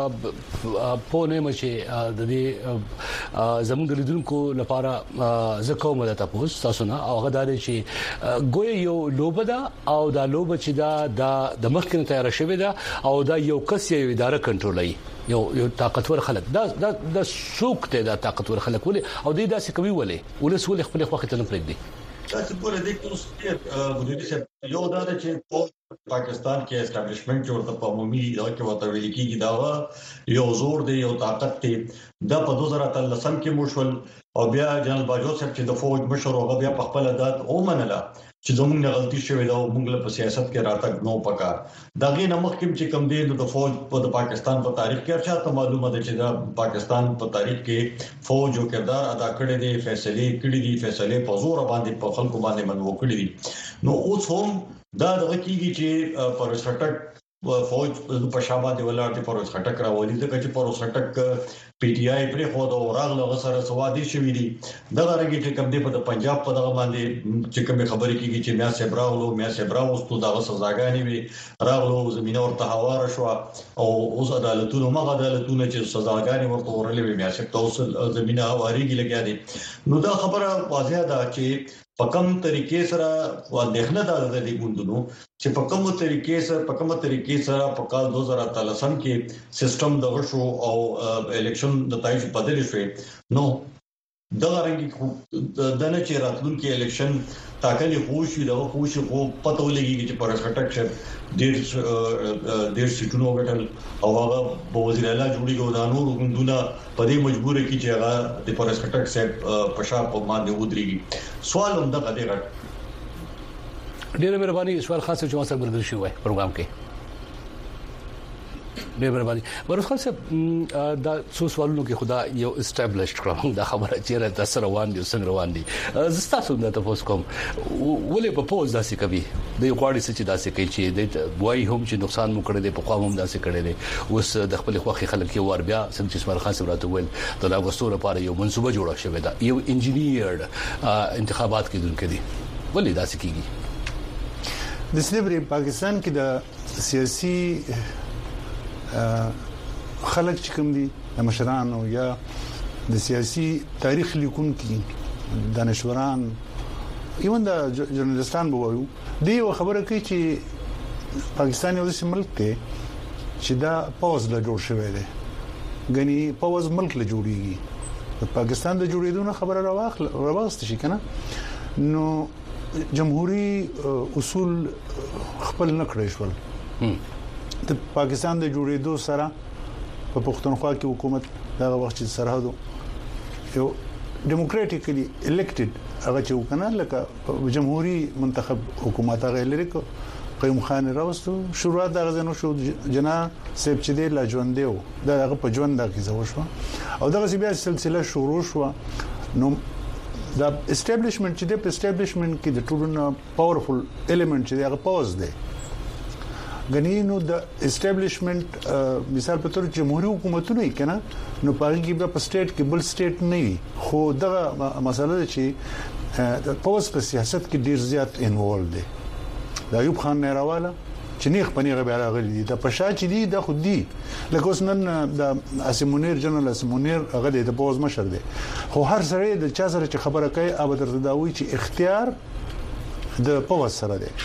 په نوم چې د دې زموږ لیدونکو لپاره زکه مو د تاسو تاسو نه او غداري چې ګوي یو لوبه ده او دا لوبه چې دا د مخکنه تیار شوې ده او دا یو کس یو اداره کنټرولوي، یو یو طاقتور خلک، دا د سوق ته دا طاقتور خلک ولې او دې داسې کوي ولې ولې سولې خپل خوخه ته نه پرېږدي. تاسو ګورئ د کوم مدیریت څخه یو دا چې په پاکستان کې اسټابلیشمنت جوړ په عمومي دا کې وته ویل کېږي دا یو زور دی، یو طاقت دی، دا په دوه زره اتلسم کې مشول او بیا جنرال باجوړ صاحب چې د فوج مشر او بیا په خپل عادت او منله چې زموږ نه غلطي شوې ده او موږ په سیاست کې راتګ نو پکار، دغه نمخ کې چې کم دی د فوج په پاکستان په تاریخ کې ارشاد معلومه ده چې دا پاکستان په تاریخ کې فوج او کردار ادا کړی دی، فیصله کړی دي، فیصله په زور باندې په خلکو باندې منو کړی دي. نو اوس هم دا دغه کېږي چې پر سټک فوج په شابه دی ولر دي پر سټک راولي، ځکه چې پر سټک پی ټی آی پر خو دا راغله سره سوادي شوې دي، دغه رګي چې کوم دی په پنجاب په دغه باندې چې کوم خبرې کیږي چې میا سي براولو میا سي براوستو دغه سزاګانې وي راغلو زمينه ورته هوار شو او اوس عدالتونو مغه عدالتونو چې سزاګانې ورته ورلې وي میا سي توسل زمينه هواريږي لګیا دي. نو دا خبره واضحه ده چې په کوم طریقې سره واندېخنه ده د دې ګوندونو چې په کومه طریقې سره په کومه طریقې سره په کال دوه زره اتلسم کې سیستم دغه شو او الیکشن نتایج بدل شوې، نو دغه رنګ د نه چې راتلونکي الیکشن تاکلي خوشي دغه خوشي خو پته ولګي چې پر سټک شه ډیر ډیر سټونو غټل او هغه په وزیر اعلی جوړیږي دا نور ګوندونه په دې مجبور کی چې هغه د پر سټک سه پښا په باندې ودرېږي. سوال هم دغه دی غټ ډیره مهرباني سوال خاص چې ما سره مرګ شوی پروګرام کې ډېر مهرباني. ورس خان صاحب دا څو سوالونو کې خدا یو اسټابلیشډ کړم دا خبره چې را تاسو روان دي څنګه روان دي زستا څنګه تاسو کوم ولې په پوز داسې کوي د یو غواړي چې داسې کوي چې د وای هم چې نقصان مو کړی دی په قوم هم داسې کړی دی، اوس د خپل خوخي خلک یو ور بیا څنګه چې اسماعیل خان صاحب راته ویل د اگستو لپاره یو منصوبه جوړه شوې ده، یو انجینیرډ انتخابات کېدونکې دي، ولې داسې کیږي؟ د سلیبري پاکستان کې د سیاسي خلک چې کوم دي د مشران او یا د سیاسي تاریخ لیکونکي دانشوران ایون د ژورنالیستان به وایو دی خبره کوي چې پاکستان یو داسې ملک دی چې دا پوز له جوړ شوی دی، غني پوز ملک له جوړیږي، د پاکستان د جوړېدو خبره راوخل راوست شي کنه، نو جمهوریت اصول خپل نه کړی شول. د پاکستان د جوړېدو سره په پښتونخوا کې حکومت دغه وخت سرحدو یو ډیموکراټیکلی الیکټډ هغه چې وکنه لکه جمهوریت منتخب حکومت هغه لري کو قیوم خان راوستو شروعات د غزنو شو جنا سیب چې دی لا ژوند دیو دغه په ژوند د کیسه وشو او دغه بیا سلسله شروع شو نو دا اسټابلیشمنت چې د اسټابلیشمنت کې د ټولو پاورفل الیمنت چې هغه پوز دی غنی نو د اسټابلیشمنت مثال په تور جمهوریت حکومتونه کنا نو پاره کې په سټیټ کې بل سټیټ نه وي خو دغه مسله چې د پوز په سیاست کې ډیر زیات انوالو دي د ایوب خان نه راواله چې نیخ پنیغه بیا راغلي د پښا چې دی د خو دی لکه اوس نن د اسمونیر جنرال اسمونیر هغه د پوز مشر دی خو هر سره د چا سره چې خبره کوي اب درته دا وی چې اختیار د پوز سره دی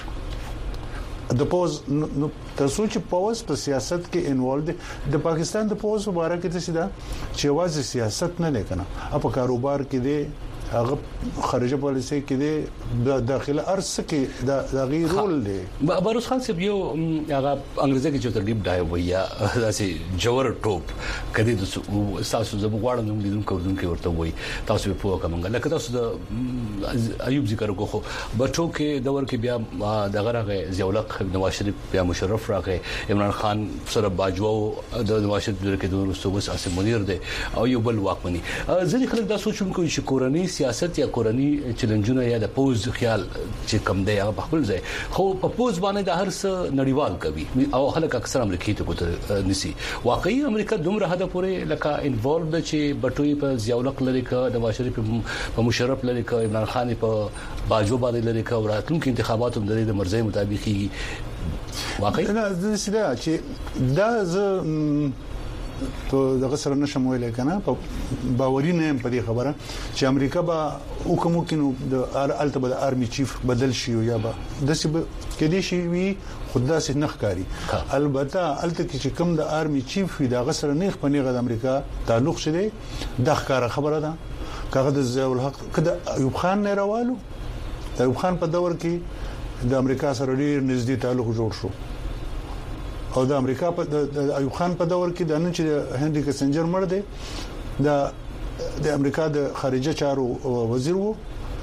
د پوز نو تاسو چې پوز په سیاست کې انوالو دي د پاکستان د پوز مبارک ته سیده چې واځي سیاست نه لیکنه په کاروبار کې دی هغه خارجه پالیسي کې دی د داخله ارس کې د غیر رول دی باروس خان صاحب یو هغه انګریزي کې چې تر ډیپ ډایو ویا داسې جوړ ټوپ کدي د تاسو زموږ غواړم نوم لیدونکو ورته ورته وای تاسو په کومه لکه تاسو د ایوب ذکر کوخه بچو کې دور کې بیا دغه راغی ضیاءالحق نواز شریف بیا مشرف راغی عمران خان سره باجوو د نواز شریف کې د رسوبس اسم منیر دی او یو بل واکمنی ځینې خلک دا سوچون کوي چې کورنۍ سیاست یا کورنۍ چیلنجونه یا د پوز خیال چې کم دی هغه خپل ځای خو په پوز باندې د هر څه نړیوال کوي او خلک اکثر امریکای ته کوته نسی واقعي امریکا دومره هدا پورې لکه انوالو د چې بټوي په ضیاءالحق لري ک د مشرف په مشرف لري ک عمران خان په باجو باندې لري ک وراتلونکو انتخاباتو د مرزي مطابق کیږي واقعي نه د سیده چې دا ز ته دغه سره نشم ویل کنه په باوري نه په دې خبره چې امریکا به حکم وکړي د الته د ارمي چیف بدل شي یا به د څه کې دي شي وي خدا سي نخکاری البته الته کې کوم د ارمي چیف وي د غسر نه خپنیغه د امریکا تعلق شته د ښکارا خبره ده کغه د ضیاءالحق کده ایوب خان نه راوالو ایوب خان په دور کې د امریکا سره ډیر نږدې تعلق جوړ شو او د امریکا په د ایوب خان په دور کې د نن چې هنري کسنجر مړ دی د د امریکا د خارجه چارو وزیر وو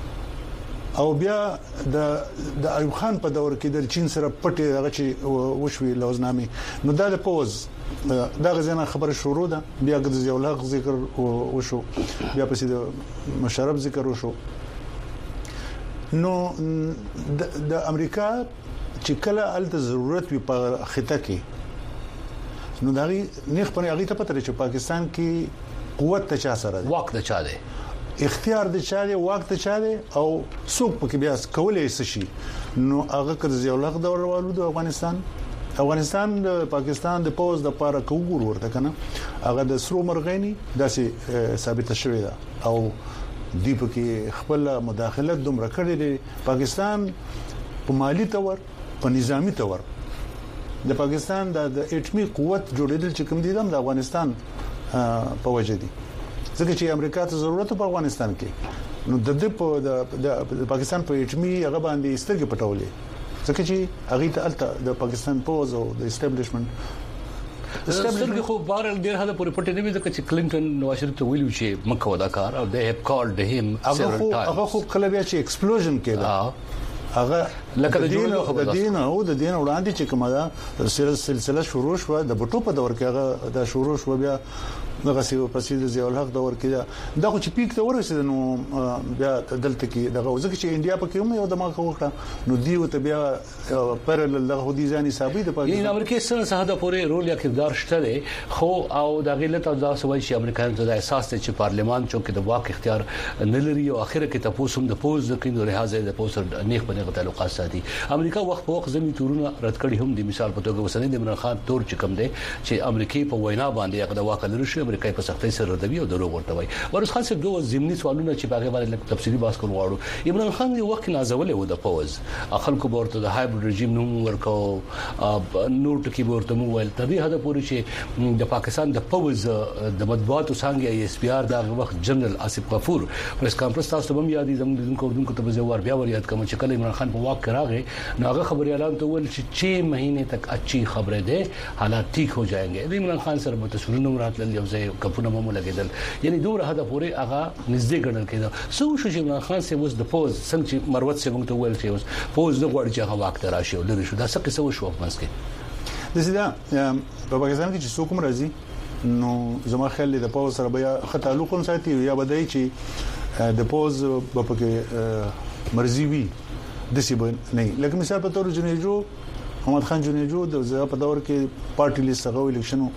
او بیا د د ایوب خان په دور کې د چین سره پټي هغه چې وشوي لوزنامه نو د پوز دا غزنه خبره شروع ده بیا د ضیاءالحق ذکر وشو بیا پسې د مشرف ذکر وشو نو د امریکا چې کله الته ضرورت وي په خطه کې نو دغه نیخ په هغه ته پته چې پاکستان کې قوت ته چا سره واک ته چا دی اختیار د چا دی واک ته چا دی او څوک پکې بیا کولای شي نو هغه کړ ضیاءالحق دور والو د افغانستان افغانستان د پاکستان د پوز د پاره کوګور ورته کنه هغه د سرو مرغېنی داسې ثابت شوی دا او دی پکې خپل مداخلت دومره کړې دي پاکستان په مالی تور په نظامی تور د پاکستان د اټمی قوت جوړېدل چې کوم دي د افغانستان په وجه دي ځکه چې امریکا ته ضرورت په افغانستان کې نو د د د پاکستان په اټمی هغه باندې سترګې پټولې ځکه چې هغه ته الته د پاکستان پوز او د اسټابلیشمنت سترګې خو بهر ډیر هدا پورې پټې نه وي ځکه چې کلینټن نواز شریف ته ویلو چې مکه ودا کار او they have called him several times هغه خو کله بیا چې ایکسپلوژن کېده هغه لکه د دین او د دین او د دین وړاندې چې کومه دا سلسله شروع شو د بټو په دور کې هغه دا شروع شو بیا دغه سی په سید ضیاءالحق دور کې دا خو چې پیک ته ورسید نو بیا دلته کې دغه ځکه چې انډیا په کې هم یو دماغ وکړه نو دی ته بیا پرل دغه دي ځاني ثابت په یی امریکا سره ساده پورې رول یا کردار شته خو او د غلط او دا سوي چې امریکایان ته احساس ته چې پارلمان چونکې د واک اختیار نه لري او اخر کې تاسو هم د پوز د کینو لحاظه د پوز نیخ په نیغه تعلقات ساتي امریکا وخت په وخت زمي تورونه رد کړي هم د مثال په توګه وسنۍ د عمران خان تور چې کم دی چې امریکای په وینا باندې هغه د واک لري شو امریکای په سختۍ سره ردوي او دروغ ورته وای ورس خاص دوه ضمني سوالونه چې باغې باندې تفصیلی بحث کول غواړو عمران خان یو وخت نازولې و د پوز خلکو ورته د هایبرید رژیم نوم ورکو نور ټکی ورته مو ویل تدې هدا پوری چې د پاکستان د پوز د مطبوعاتو څنګه ای اس پی آر دا وخت جنرال آصف غفور پریس کانفرنس تاسو هم یادې زموږ د کوردونکو ته به زوار بیا ور یاد کوم چې کله عمران خان په واک राغې نو هغه خبري اعلان ته ول چې छह महीने तक अच्छी खबरें दे हालात ठीक हो जाएंगे इमरान खान सर متصورونه مراتل یو ځای کپونه مو لګیدل یعنی دوه هدف پورې هغه نږدې ګڼل کېده سو شو چې عمران خان سه وز د پوز څنګه چې مروت سه موږ ته ویل چې اوس پوز نه غواړي چې هغه وخت راشي لري شو دا څه څه وشو په منځ کې د سیدا په پاکستان کې چې څوک مرزي نو زما خیال دی د پوز سره بیا خط تعلق هم ساتي یا بدای چې د پوز په پکې مرزي وي د سی نه لکه مثال په تور جنېجو محمد خان جنېجو د زړه په دور کې پارټي لیست غو الیکشنو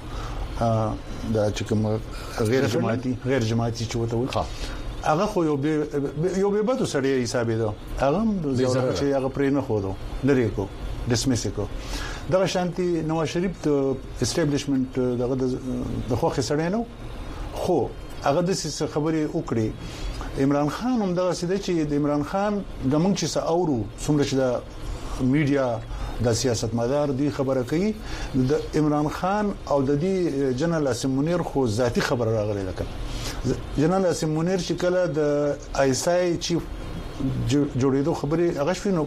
دا چې کوم غیر جماعتي غیر جماعتي چې وته وي هغه خو یو یو به بده سړی حساب دی هغه چې هغه پرې نه خورو لري کو ډسمس کو دا شانتي نواز شریف ته اسټابلیشمنت دغه د خوخه سړی نو خو هغه د څه خبرې وکړي عمران خان هم دغه سده چې د عمران خان د مونږ چې اورو څومره چې د میډیا د سیاست مدار دی خبره کوي د عمران خان او د دې جنرال اسم منیر خو ذاتی خبره راغلی لکه جنرال اسم منیر چې کله د آیسای چیف جوړېدو خبره هغه شوی نو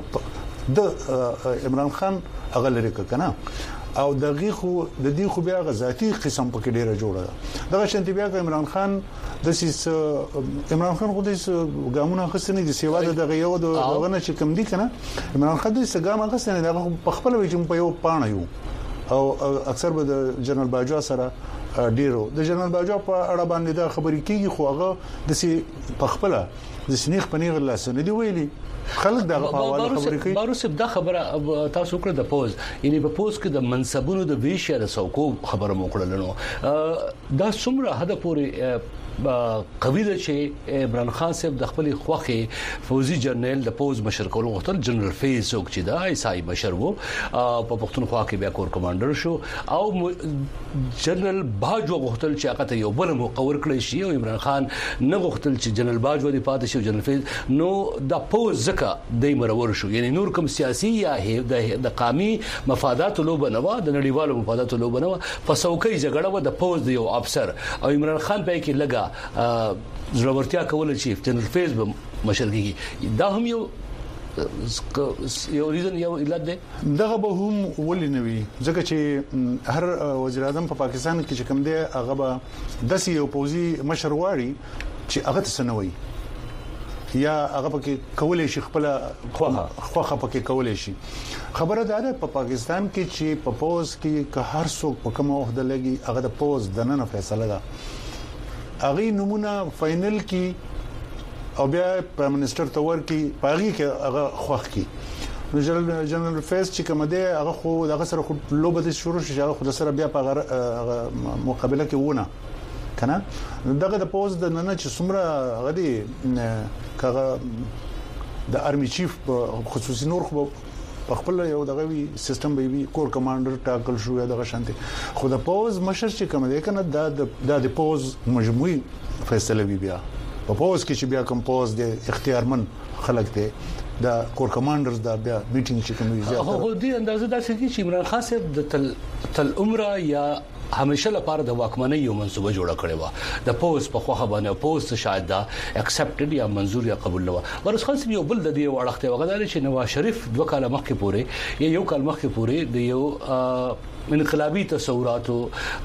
د عمران خان هغه لري کنه او دغه خو د دې خو بیا غزاتی قسم پکې ډیره جوړه ده دغه شانتي بیا عمران خان د سیس عمران خان خو د ګامونه خصنه دي سیوا د غيو د غنه چې کم دي کنه عمران خان د سګام خصنه دغه په خپل وجه په یو پانه یو او اکثر به د جنرال باجوا سره ډیرو د جنرال باجوا په اړه باندې دا خبرې کیږي خو هغه د سی په خپل د سنیخ پنیر لاسونه دی ویلي خلک دا په حواله خبرې کوي باروس دا خبره تاسو کړه د پوز یعنی په پوز کې د منصبونو د ویشه د سوکو خبره مو کړل نو دا څومره هدا پورې قوی ده چې عمران خان صاحب د خپل خوخي فوزي جنرال د پوز مشر کولو غوښتل جنرال فیض څوک چې دا ایسای مشر وو په پښتونخوا کې بیا کور کمانډر شو او جنرال باجو غوښتل چې هغه ته یو بل مقور کړی شي او عمران خان نه غوښتل چې جنرال باجو د پاتې شو جنرال فیض نو د پوز ځکه د مرور شو یعنی نور کوم سیاسي یا د قومي مفادات لوب نه و د نړیوالو مفادات لوب نه و فسوکي جګړه و د پوز د یو افسر او عمران خان په کې لګا ضرورتیا کول چیف جنرال فیض به مشرګي دا هم یو یو ریزن یو علت ده دغه به هم ولنوي ځکه چې هر وزیر اعظم په پاکستان کې چې کوم دی هغه به د یو پوزي مشرواړي چې هغه تسنوي یا هغه پکې کولې شي خپل خوخه خوخه پکې کولې شي خبره ده په پاکستان کې چې په پوز کې که هر څوک په کومه وخت لګي هغه د پوز د نن فیصله ده اغه نمونه فائنل کې او بیا پرایم منسٹر تور کې پاغي کې هغه خوخ کې نو جنرال جنرال فیس چې کوم دی هغه خو دغه سره خو لوبه د شروع شي هغه خو سره بیا په مقابله کې ونه کنه دغه د پوز د نن چې څومره غدي کغه د ارمي چیف خصوصي نور خو په خپل یو دغه وی سیستم به وی کور کمانډر ټاکل شو یا دغه شانتي خو د پوز مشر چې کوم دی کنه د د پوز مجموعي فیصله وی بیا په پوز کې چې بیا کوم پوز د اختیارمن خلک دی د کور کمانډرز دا بیا میټینګ چې کوم وی زیاته هو دې اندازه دا چې عمران خان صاحب د تل تل عمره یا همیشه لپاره د واکمنۍ یو منسوبه جوړه کړې و د پوز په خوخه باندې پوز شاید دا اکسپټډ یا منزور یا قبول نه و ورس خاص یو بل د دې وړخته وغدار چې نواز شریف دوه کاله مخکې پورې یا یو کال مخکې پورې د یو انقلابی تصوراتو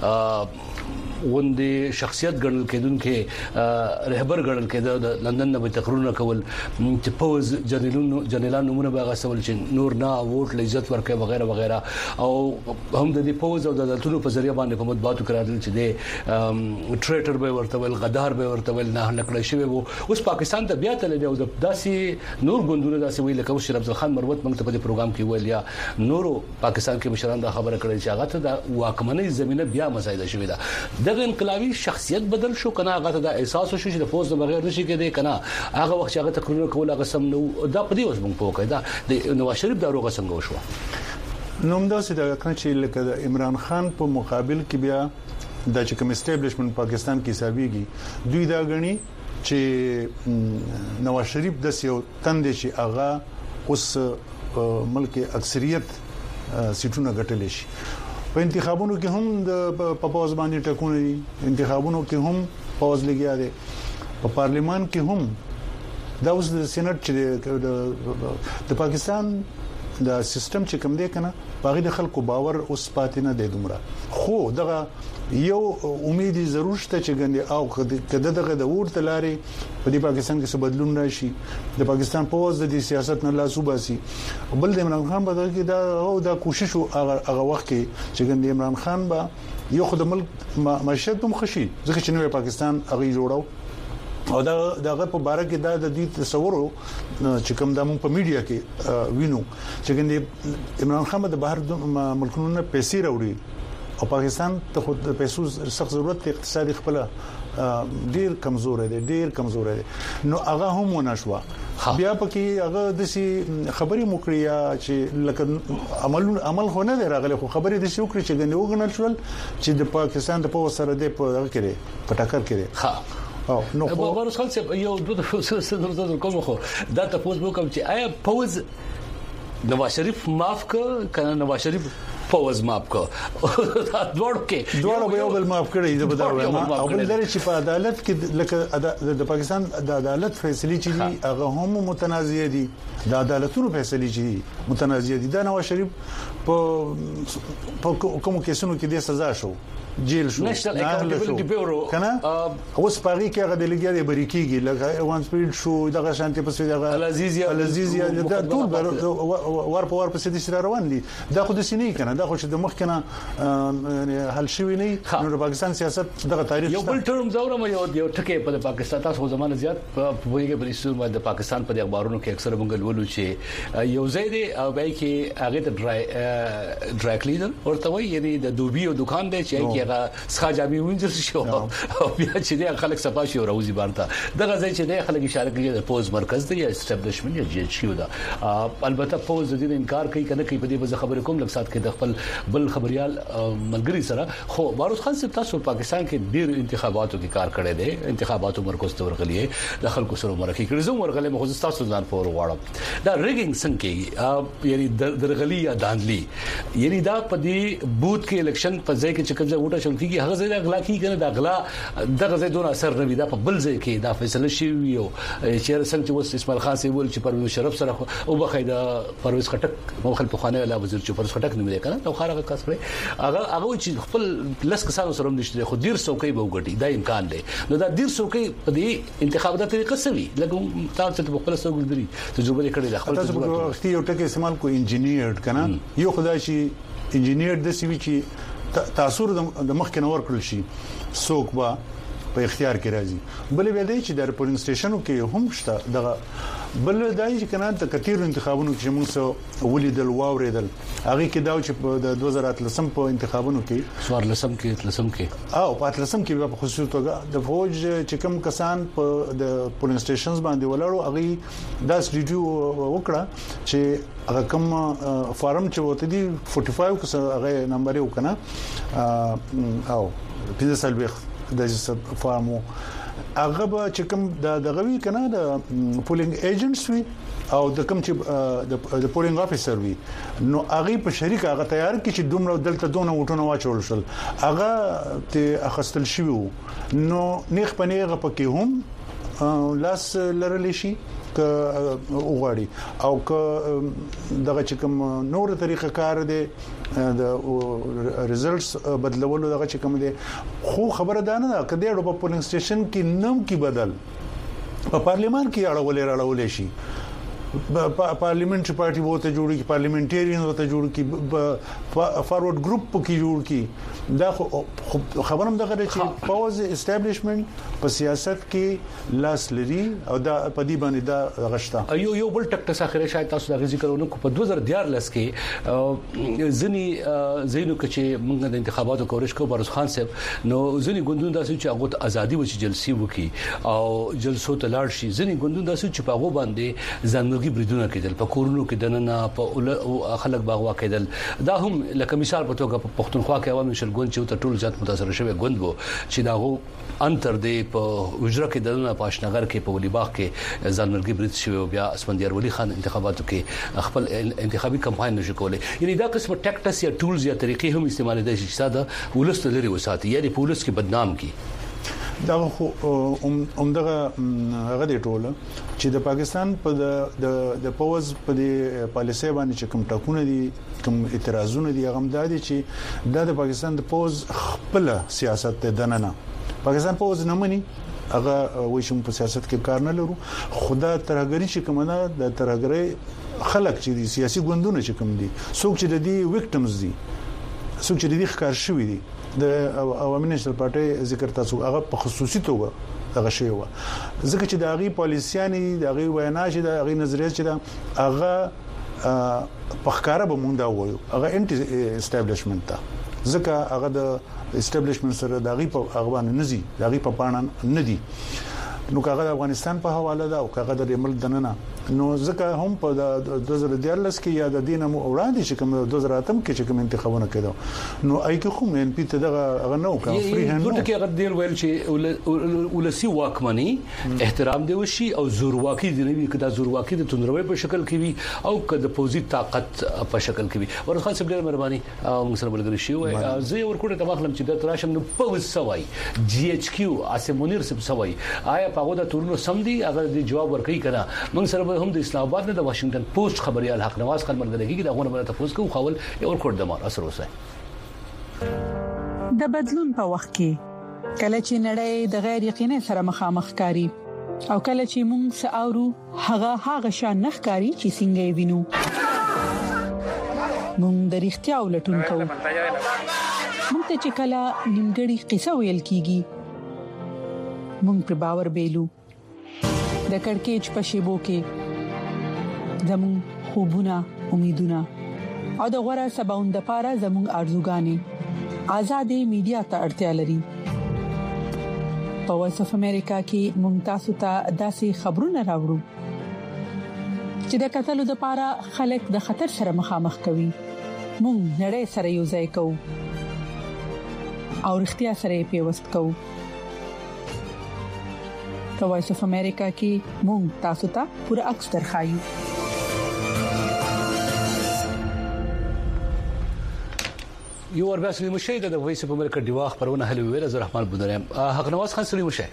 وندې شخصیت ګڼل کېدونکې رهبر ګڼل کېده د لندن نه تقریرونه کول چې پوز جنرالونو جنرالانو نمونه به غسول چې نور نه ووټ لعزت ورکړي وغیرہ وغیرہ او هم د دې پوز او د دولتونو په ذریعہ باندې په مطبوعاتو کړل چې د ټریټر به ورته ول غدار به ورته ول نه نکړی شوی وو اوس پاکستان ته بیا تل دی او د داسي نور ګوندونه داسي ویل کوي شریف خان مروت موږ ته په پروګرام کې ویل یا نورو پاکستان کې مشران دا خبره کړې چې هغه ته د واکمنۍ زمينه بیا مسایده شوې ده دغه انقلابي شخصیت بدل شو کنه هغه ته د احساس شو چې د فوز بغیر نشي کېدی کنه هغه وخت هغه تقریر کول هغه سم نو دا په دې اوس موږ پوهه دا د نواز شریف دا روغه څنګه وشو نو موږ دا کنه چې لکه د عمران خان په مقابل کې بیا د چې کوم اسټابلیشمنت پاکستان کې حسابيږي دوی دا غني چې نواز شریف د سیو تند چې هغه اوس ملک اکثریت سیټونه ګټل شي په انتخابونو کې هم د پپوز باندې ټکونه دي انتخابونو کې هم پوز لګیا دي په پارلیمان کې هم دا اوس د سېنات چې د پاکستان د سیستم چې کوم دی کنه باغی د خلکو باور اوس پاتې نه دی دومره خو دغه یو امید ضرور شته چې ګندې او کده دغه د ورته لارې په دې پاکستان کې څه بدلون راشي د پاکستان په وځ د سیاست نه لا صوباسي بل د عمران خان په دغه کې دا او دا کوشش هغه وخت کې چې ګندې عمران خان با یو خدای ملک معیشت هم خشي ځکه چې نوې پاکستان هغه جوړاو او دا دغه په باره کې دا د دې تصور چې کوم د مون په میډیا کې وینو چې ګندې عمران خان د بهر ملکونو پیسې راوړي او پاکستان ته خود د پیسو سخت ضرورت اقتصادي خپل ډیر کمزور دی ډیر کمزور دی نو هغه هم ونشوا بیا پکې هغه د سي خبري مکړیا چې لکه عمل عمل خو نه دی راغلی خو خبري د سي وکړي چې ګنې وګڼل شول چې د پاکستان د په سره د په هغه کې په ټاکر کې ها او نو په ورس خلک یو دوه سره کوم خو دا تاسو وکم چې آیا پوز نواز شریف معاف ک کنه نواز شریف پوز معاف ک دوړ کې دوړ به یو بل معاف کړی د بداوي او بل لري چې په عدالت کې لکه د پاکستان د عدالت فیصله چې هغه هم متنازعه دي د عدالتونو فیصله چې متنازعه دي دا نواز شریف په کوم کیسونو کې د سزا شو جیل شو نېشنل اکاونټیبিলিټي بیورو کنه اوس پاري کې هغه د لګیا د بریکيږي لکه وان سپیډ شو دغه شانتي پسې دغه العزيزيا العزيزيا دا ټول ور په ور پسې د سره روان دي دا خو د سینې کنه دا خو چې د مخ کنه یعنی حل شوی نه نو د پاکستان سیاست دغه تاریخ یو بل ټرم زورم یو یو ټکی په پاکستان تاسو زمانه زیات په ویګه په استور د پاکستان په اخبارونو کې اکثر مونږ ولولو چې یو ځای دی او بای کې هغه ته ډرای ډرای کلینر ورته وایي یعنی د دوبي او دکان دی چې سخاجابي وینځل شو او بیا چې د خلک صفا شي او روزي بارته دغه ځای چې د خلک اشاره کوي د پوز مرکز دی یا اسټابلیشمنت یا جی ایچ کیو دا البته پوز د دې انکار کوي کنه کوي په دې وجه خبرې کوم لږ سات کې د خپل بل خبريال ملګری سره خو باروت خان صاحب تاسو پاکستان کې ډیر انتخاباتو کې کار کړی دی انتخاباتو مرکز ته ورغلی د خلکو سره مرکه کړی زموږ ورغلی مخ تاسو ځان پور واړم دا ریګینګ څنګه یعنی درغلی یا داندلی یعنی دا په دې بوت کې الیکشن په ځای کې چې کوم ځای وټه شول کې هغه ځای غلا کی کنه دا غلا دغه ځای دون اثر نه وي دا په بل ځای کې دا فیصله شي یو چې څنګه چې وس اسماعیل خان سی ول چې پرویز شرف سره او بخیدا پرویز خټک مو خپل خانه ولا وزیر چې پرویز خټک نیولې کنه نو خارغه کس کړي هغه هغه چې خپل لس کسانو سره نشته خو ډیر څوکۍ به وګټي دا امکان دی نو دا ډیر څوکۍ په دې انتخابات طریقه سوي لکه تاسو ته خپل سره ګذري تجربه کړې ده خپل تاسو یو ټکی استعمال کو انجینیر کنه یو خدای شي انجینیر د سی وی چې تاثیر د مخ کې نور کړل شي څوک با په اختیار کې راځي بل به دی چې د پولینګ سټیشنو کې هم شته دغه بل دای چې کنه د کثیر انتخابونو کې موږ سو ولیدل واوریدل هغه کې دا چې د دوه زره اتلسم په انتخابونو کې سوار لسم کې لسم کې او په اتلسم کې په خصوصي توګه د فوج چې کوم کسان په د پولینګ سټیشنز باندې ولاړو هغه دا سټډیو وکړه چې هغه کوم فارم چې وته دي پنځه پنځه کس هغه نمبر یو کنه او پنځه سلويخ د فارمو هغه به چې کوم د دغوي کنه د پولینګ ایجنټس وي او د کوم چې د پولینګ افیسر وي نو هغه په شریک هغه تیار کی چې دومره دلته دونه وټونه واچول شل هغه ته اخستل شي نو نیخ پنیغه پکې هم لاس لرل شي ک وغاړي او ک دغه چې کوم نور طریقه کار دی د ریزلټس بدلولو دغه چې کوم دی خو خبره ده نه کدی په پولینګ سټیشن کې نوم کې بدل په پارلیمان کې اړولې راړولې شي پارلیمنت پارټي وته جوړ کی پارلیمنټریان وته جوړ کی فارورډ ګروپ کې جوړ کی دا خبرم دغه چې پاوز اسټابلیشمنت په سیاست کې لاس لري او دا په دې باندې دا غشته یو یو بل ټک تساخره شاید تاسو دا ذکر ونکو په دوه زره دیارلس کې ځنی زینو کې موږ د انتخاباتو کوریش کو باروت خان صاحب نو ځنی ګوندون داسې چې هغه ازادي وچ جلسي وکي او جلسو ته لاړ شي ځنی ګوندون داسې چې په هغه باندې ځان مرګي بریدونه کېدل په کورونو کې دننه په خلک باغوا کېدل دا هم لکه مثال په توګه په پښتونخوا کې عوامي شلګون چې ته ټول ځات متاثر شوی ګوند وو چې داغه انتر دی په وجره کې دننه پاشنګر کې په ولي باغ کې ځان مرګي برید شوی بیا اسفندیار ولی خان انتخاباتو کې خپل انتخابي کمپاین نشو کولای یعنی دا قسم ټیکټس یا ټولز یا طریقې هم استعمال دي چې ساده ولست لري وساتي یعنی پولیس کې بدنام کی دا خو اومدغه هغه دی ټوله چې د پاکستان په د د پوز په د پالیسي باندې چې کوم ټاکونه دي کوم اعتراضونه دي هغه مدادي چې د پاکستان د پوز خپل سیاست ته دننه پاکستان پوز نه مني هغه وایي چې په سیاست کې کار نه لرو خدا ترهګری چې کومه نه د ترهګری خلک چې دي سیاسي ګوندونه چې کوم دي څوک چې د دې وکټمز دي څوک چې د دې ښکار شوی دي د عوامي نېشنل پارټي ذکر تاسو هغه په خصوصي توګه هغه شی و ځکه چې د هغه پالیسياني د هغه وینا چې د هغه نظریات چې د هغه په ښکارا به مونږ دا وایو هغه انټي اسټابلیشمنت ته ځکه هغه د اسټابلیشمنت سره د هغه په هغه باندې نزي د هغه په پاڼه نه دي نو هغه د افغانستان په حواله ده او هغه د ملک دننه نو ځکه هم په دوه زره دیارلس کې یا د دینه مو وړاندې چې کوم دوه زره اتم کې چې کوم انتخابونه کېدو نو اې کې خو ان پی ته دغه غنو کا فری هند نو ټکی هغه ډیر ویل چې ولسی واکمنی احترام دی وشي او زورواکي دی نوي کدا زورواکي د تندروي په شکل کې وي او کدا پوزي طاقت په شکل کې وي ورخه سب ډیر مهرباني موږ سره بلګری شي وي زه ورکوټه تباخلم چې د تراشم نو پوز سوای جی ایچ کیو اسه منیر سب سوای آیا پاغه د تورونو سم دي اگر د جواب ورکړي کړه موږ سره هم د اسلام آباد نه د واشنگټن پوسټ خبريال حق نواز خان مرګريږي دا غوونه به تاسو کو خول یو ورکوټ د مار اثر وسه د بدلون په وخت کې کله چې نړۍ د غیر یقیني سره مخامخ کاری او کله چې موږ ساورو هغه هغه شان نخکاری چې څنګه وینو موږ د اړتیا ولټون کوو موږ ته چې کله نیمګړی قصه ویل کیږي موږ په باور بیلو د کڑکېچ په شیبو کې زمون خوبونه امیدونه او د غوړه سباوند لپاره زمون ارزوګانی آزادې میډیا ته اړتیا لري په وایس اف امریکا کې ممتاز ته داسې خبرونه راوړو چې د قتل لپاره خلک د خطر سره مخامخ کوي مونږ نړۍ سره یو ځای کوو او اړتیا سره پیوست کوو په وایس اف امریکا کې مونږ تاسو ته پوره عکس درخایو یو ور باسي مشه د وایس اف امریکا دیوا خبرونه هلو ویل زه رحمان بودرم حق نواز خان سړي مشه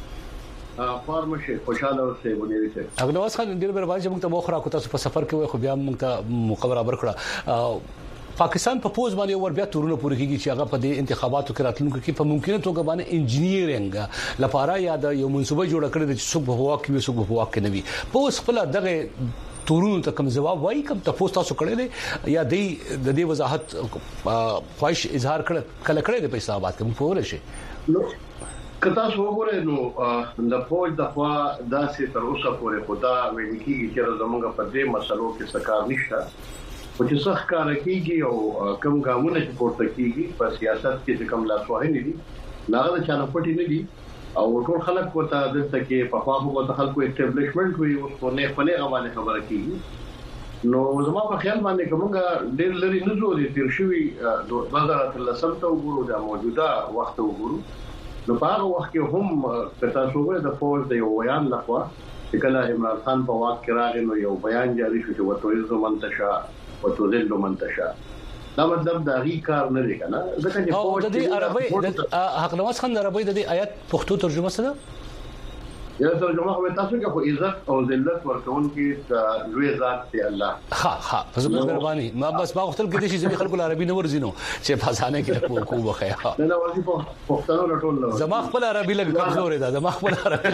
فارمشه خوشاله اوسه ونیوي ته حق نواز خان ډیر برابر چې موږ ته مخ را کو تاسو په سفر کې وي خو بیا موږ ته مقابله برکړه پاکستان په پوز باندې ور بیا تورونه پوره کیږي چې هغه په دې انتخاباتو کې راتلونکو کې په ممکنه توګه باندې انجینیرینګ لپاره یا د یو منصوبه جوړ کړی د څوک په هوا کې څوک په هوا کې نه وي پوز خپل دغه تورونو ته کوم جواب وایي کوم تاسو تاسو کړی دی یا د دې وضاحت خواهش اظهار کړ کله کړی دی په حسابات کې په ول شي کتا څو وګورئ نو د فوج د خوا داسې تر اوسه پورې خدا ویل کیږي چې زموږ په دې مسلو کې سکار نشته او چې څه ښکار کیږي او کوم ګامونه چې پورته کیږي په سیاست کې چې کوم لاسوهنه دي ناغه چانه پټي نه دي او ټول خلک کوته دلته کې په خوا په خلکو اسټابلیشمنت وي او په نه په نه باندې خبره کیږي نو زما په خیال باندې کومه ډېر لري نه زو دي تیر شوی دوه هزار اتلسم ته وګورو د موجوده وخت وګورو نو په هغه وخت کې هم تاسو وګورئ د فوج د یو بیان لخوا چې کله عمران خان په واک کې راغی نو یو بیان جاری شو چې وتویز منتشا وتذل منتشا دا مطلب دا غي کار نه دی کنه ځکه چې فوج د عربی حق نواز خان عربی د آیات پښتو ترجمه سره یا ترجمه خو تاسو کې خو عزت او ذلت ورکون کې لوی ذات دی الله ها ها پس مهرباني ما بس ما وختل کې دي چې خلکو عربي نه ورزینو چې فزانه کې کو کو وخیا نه نه ورته پښتنو لټول زما خپل عربي لګ کمزور دی زما خپل عربي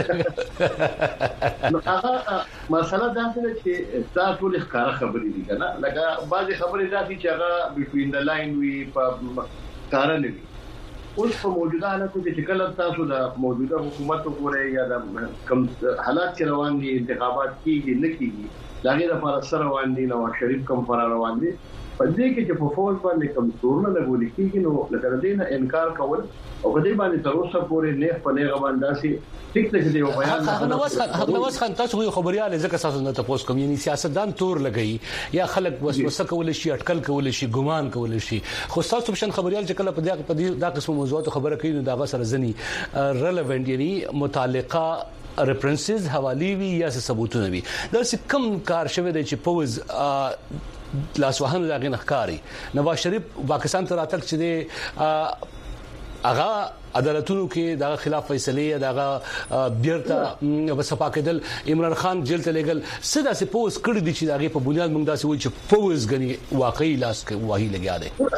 نو هغه مسله دا چې تاسو ټول ښکارا خبرې دي کنه لکه بعضي خبرې ذاتي چې هغه بټوین د لاین وی په کار نه وي اوس په موجوده حالت کې چې کله تاسو د موجوده حکومت وګورئ یا د کم حالات چې روان دي انتخابات کیږي نه کیږي لاغې د پر سره روان دي نو شریف کم پر روان دي په دې کې چې په فوج باندې کم تورونه لګول کیږي نو لکه دې نه انکار کول او په دې باندې تر اوسه پورې نه په نه غوان داسي ټیک ته دی بیان حق نواز خان حق نواز خان تاسو یو خبريال ځکه تاسو نه تاسو کوم یعنی سیاستدان تور لګي یا خلک وسوسه کول شي اٹکل کول شي ګمان کول شي خو تاسو په شان خبريال چې کله په دې په دا قسم موضوعات خبره کوي نو دا غسر ځنی ریلیونت یعنی متعلقه ریفرنسز حوالی وی یا ثبوتونه وی دا کم کار شوه دی چې پوز لاسوهن لاغې نخکاری نواز شریف پاکستان ته راتل چې دی اغا عدالتونو کې دا خلاف فیصله دا بیرته وسپا کېدل عمران خان جیل ته لګل سدا سه پوس کړی دي چې داغه په بنیاد موږ داسې وایي چې پوز غني واقعي لاس کې وایي لګیا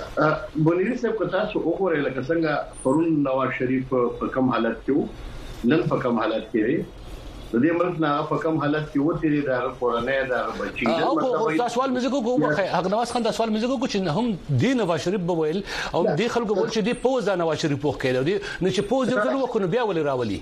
دی بونیری صاحب کو تاسو وګورئ لکه څنګه پرون نواز شریف په کوم حالت کې نن په کوم حالت کې د دې ملک نه په کوم حالت کې وته دي دا قرانه دا بچی دا مطلب دا سوال مزه کو کوه حق نواز خان دا سوال مزه کو چې هم دین نواز شریف بویل او د خلکو ول چې دی پوز دا نواز شریف پوخ کړي دی نه چې پوز یو ځل وکړو بیا ولې راولي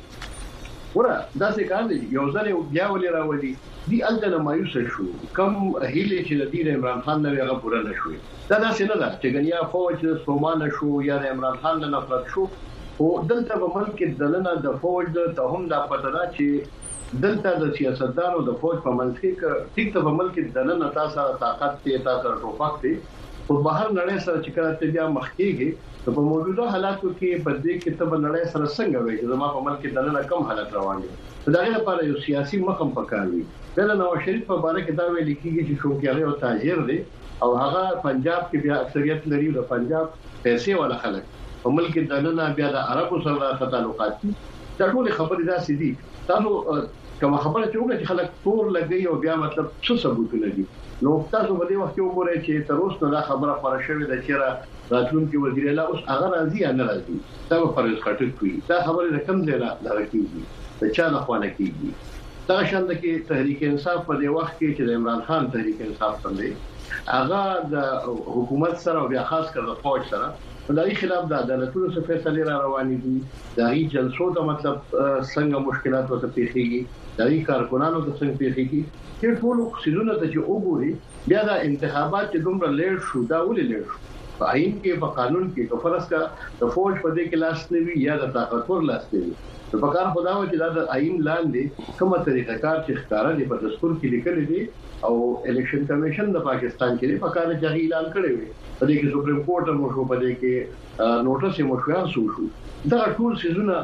ورا دا څه کار دی یو ځل بیا ولې راولي دی الته مایوس شو کم هیله چې د دین عمران خان نه هغه پوره نشوي دا داسې نه ده چې ګنیا فوج سومان شو یا عمران خان نه نفرت شو او دلته په ملک دلنه د فوج ته هم دا پته ده چې دلته د سیاستدانو د فوج په منځ کې ټیک ته په ملک دلنه تاسو طاقت ته تاسو ټوپک ته په بهر نړۍ سره چې کله ته بیا مخ کېږي په موجوده حالاتو کې په دې کې ته نړۍ سره څنګه وایي چې زما په ملک دلنه کم حالت روان دي دا غیر لپاره یو سیاسي مخم پکاري بل نواز شریف په اړه کې دا ویل کېږي چې شوکیاله او تاجر دي او هغه پنجاب کې بیا اکثریت لري د پنجاب پیسې ولا خلک په ملک دلنه بیا د عربو سره تعلقات دي دا ټول خبرې دا سدي تاسو کوم خبره چې وګورئ چې خلک تور لګي او بیا مطلب څه ثبوت لګي نو تاسو په دې وخت کې وګورئ چې تر اوسه دا خبره خبره شوې ده چې راتلونکي وزیر اعلی اوس هغه راځي یا نه راځي دا په فرض خاطر کوي دا خبره رقم دی نه راکېږي د چا نه خوانه کیږي دا شاند کې تحریک انصاف په دې وخت کې چې د عمران خان تحریک انصاف څنګه هغه د حکومت سره او بیا خاص کر د فوج سره په دغه خلاف د عدالتونو څخه فیصله را روانې دي د هی جلسو ته مطلب څنګه مشکلات ورته پیښیږي د هی کارکونانو ته څنګه پیښیږي چې ټول خصوصونه ته چې وګوري بیا د انتخابات چې دومره لیټ شو دا ولې لیټ شو په عین کې په قانون کې که فرض کا د فوج په دې کې لاس نه وي یا د طاقتور لاس نه وي په کار خدا و چې د عین لاندې کومه طریقه کار چې ښکارا دي په دستور کې لیکل دي او الیکشن کمیشن د پاکستان کې په کار کې اعلان کړی وي په دې کې سپریم کورټ مو شو په دې کې نوټس مو شو شو شو دا ټول سيزونه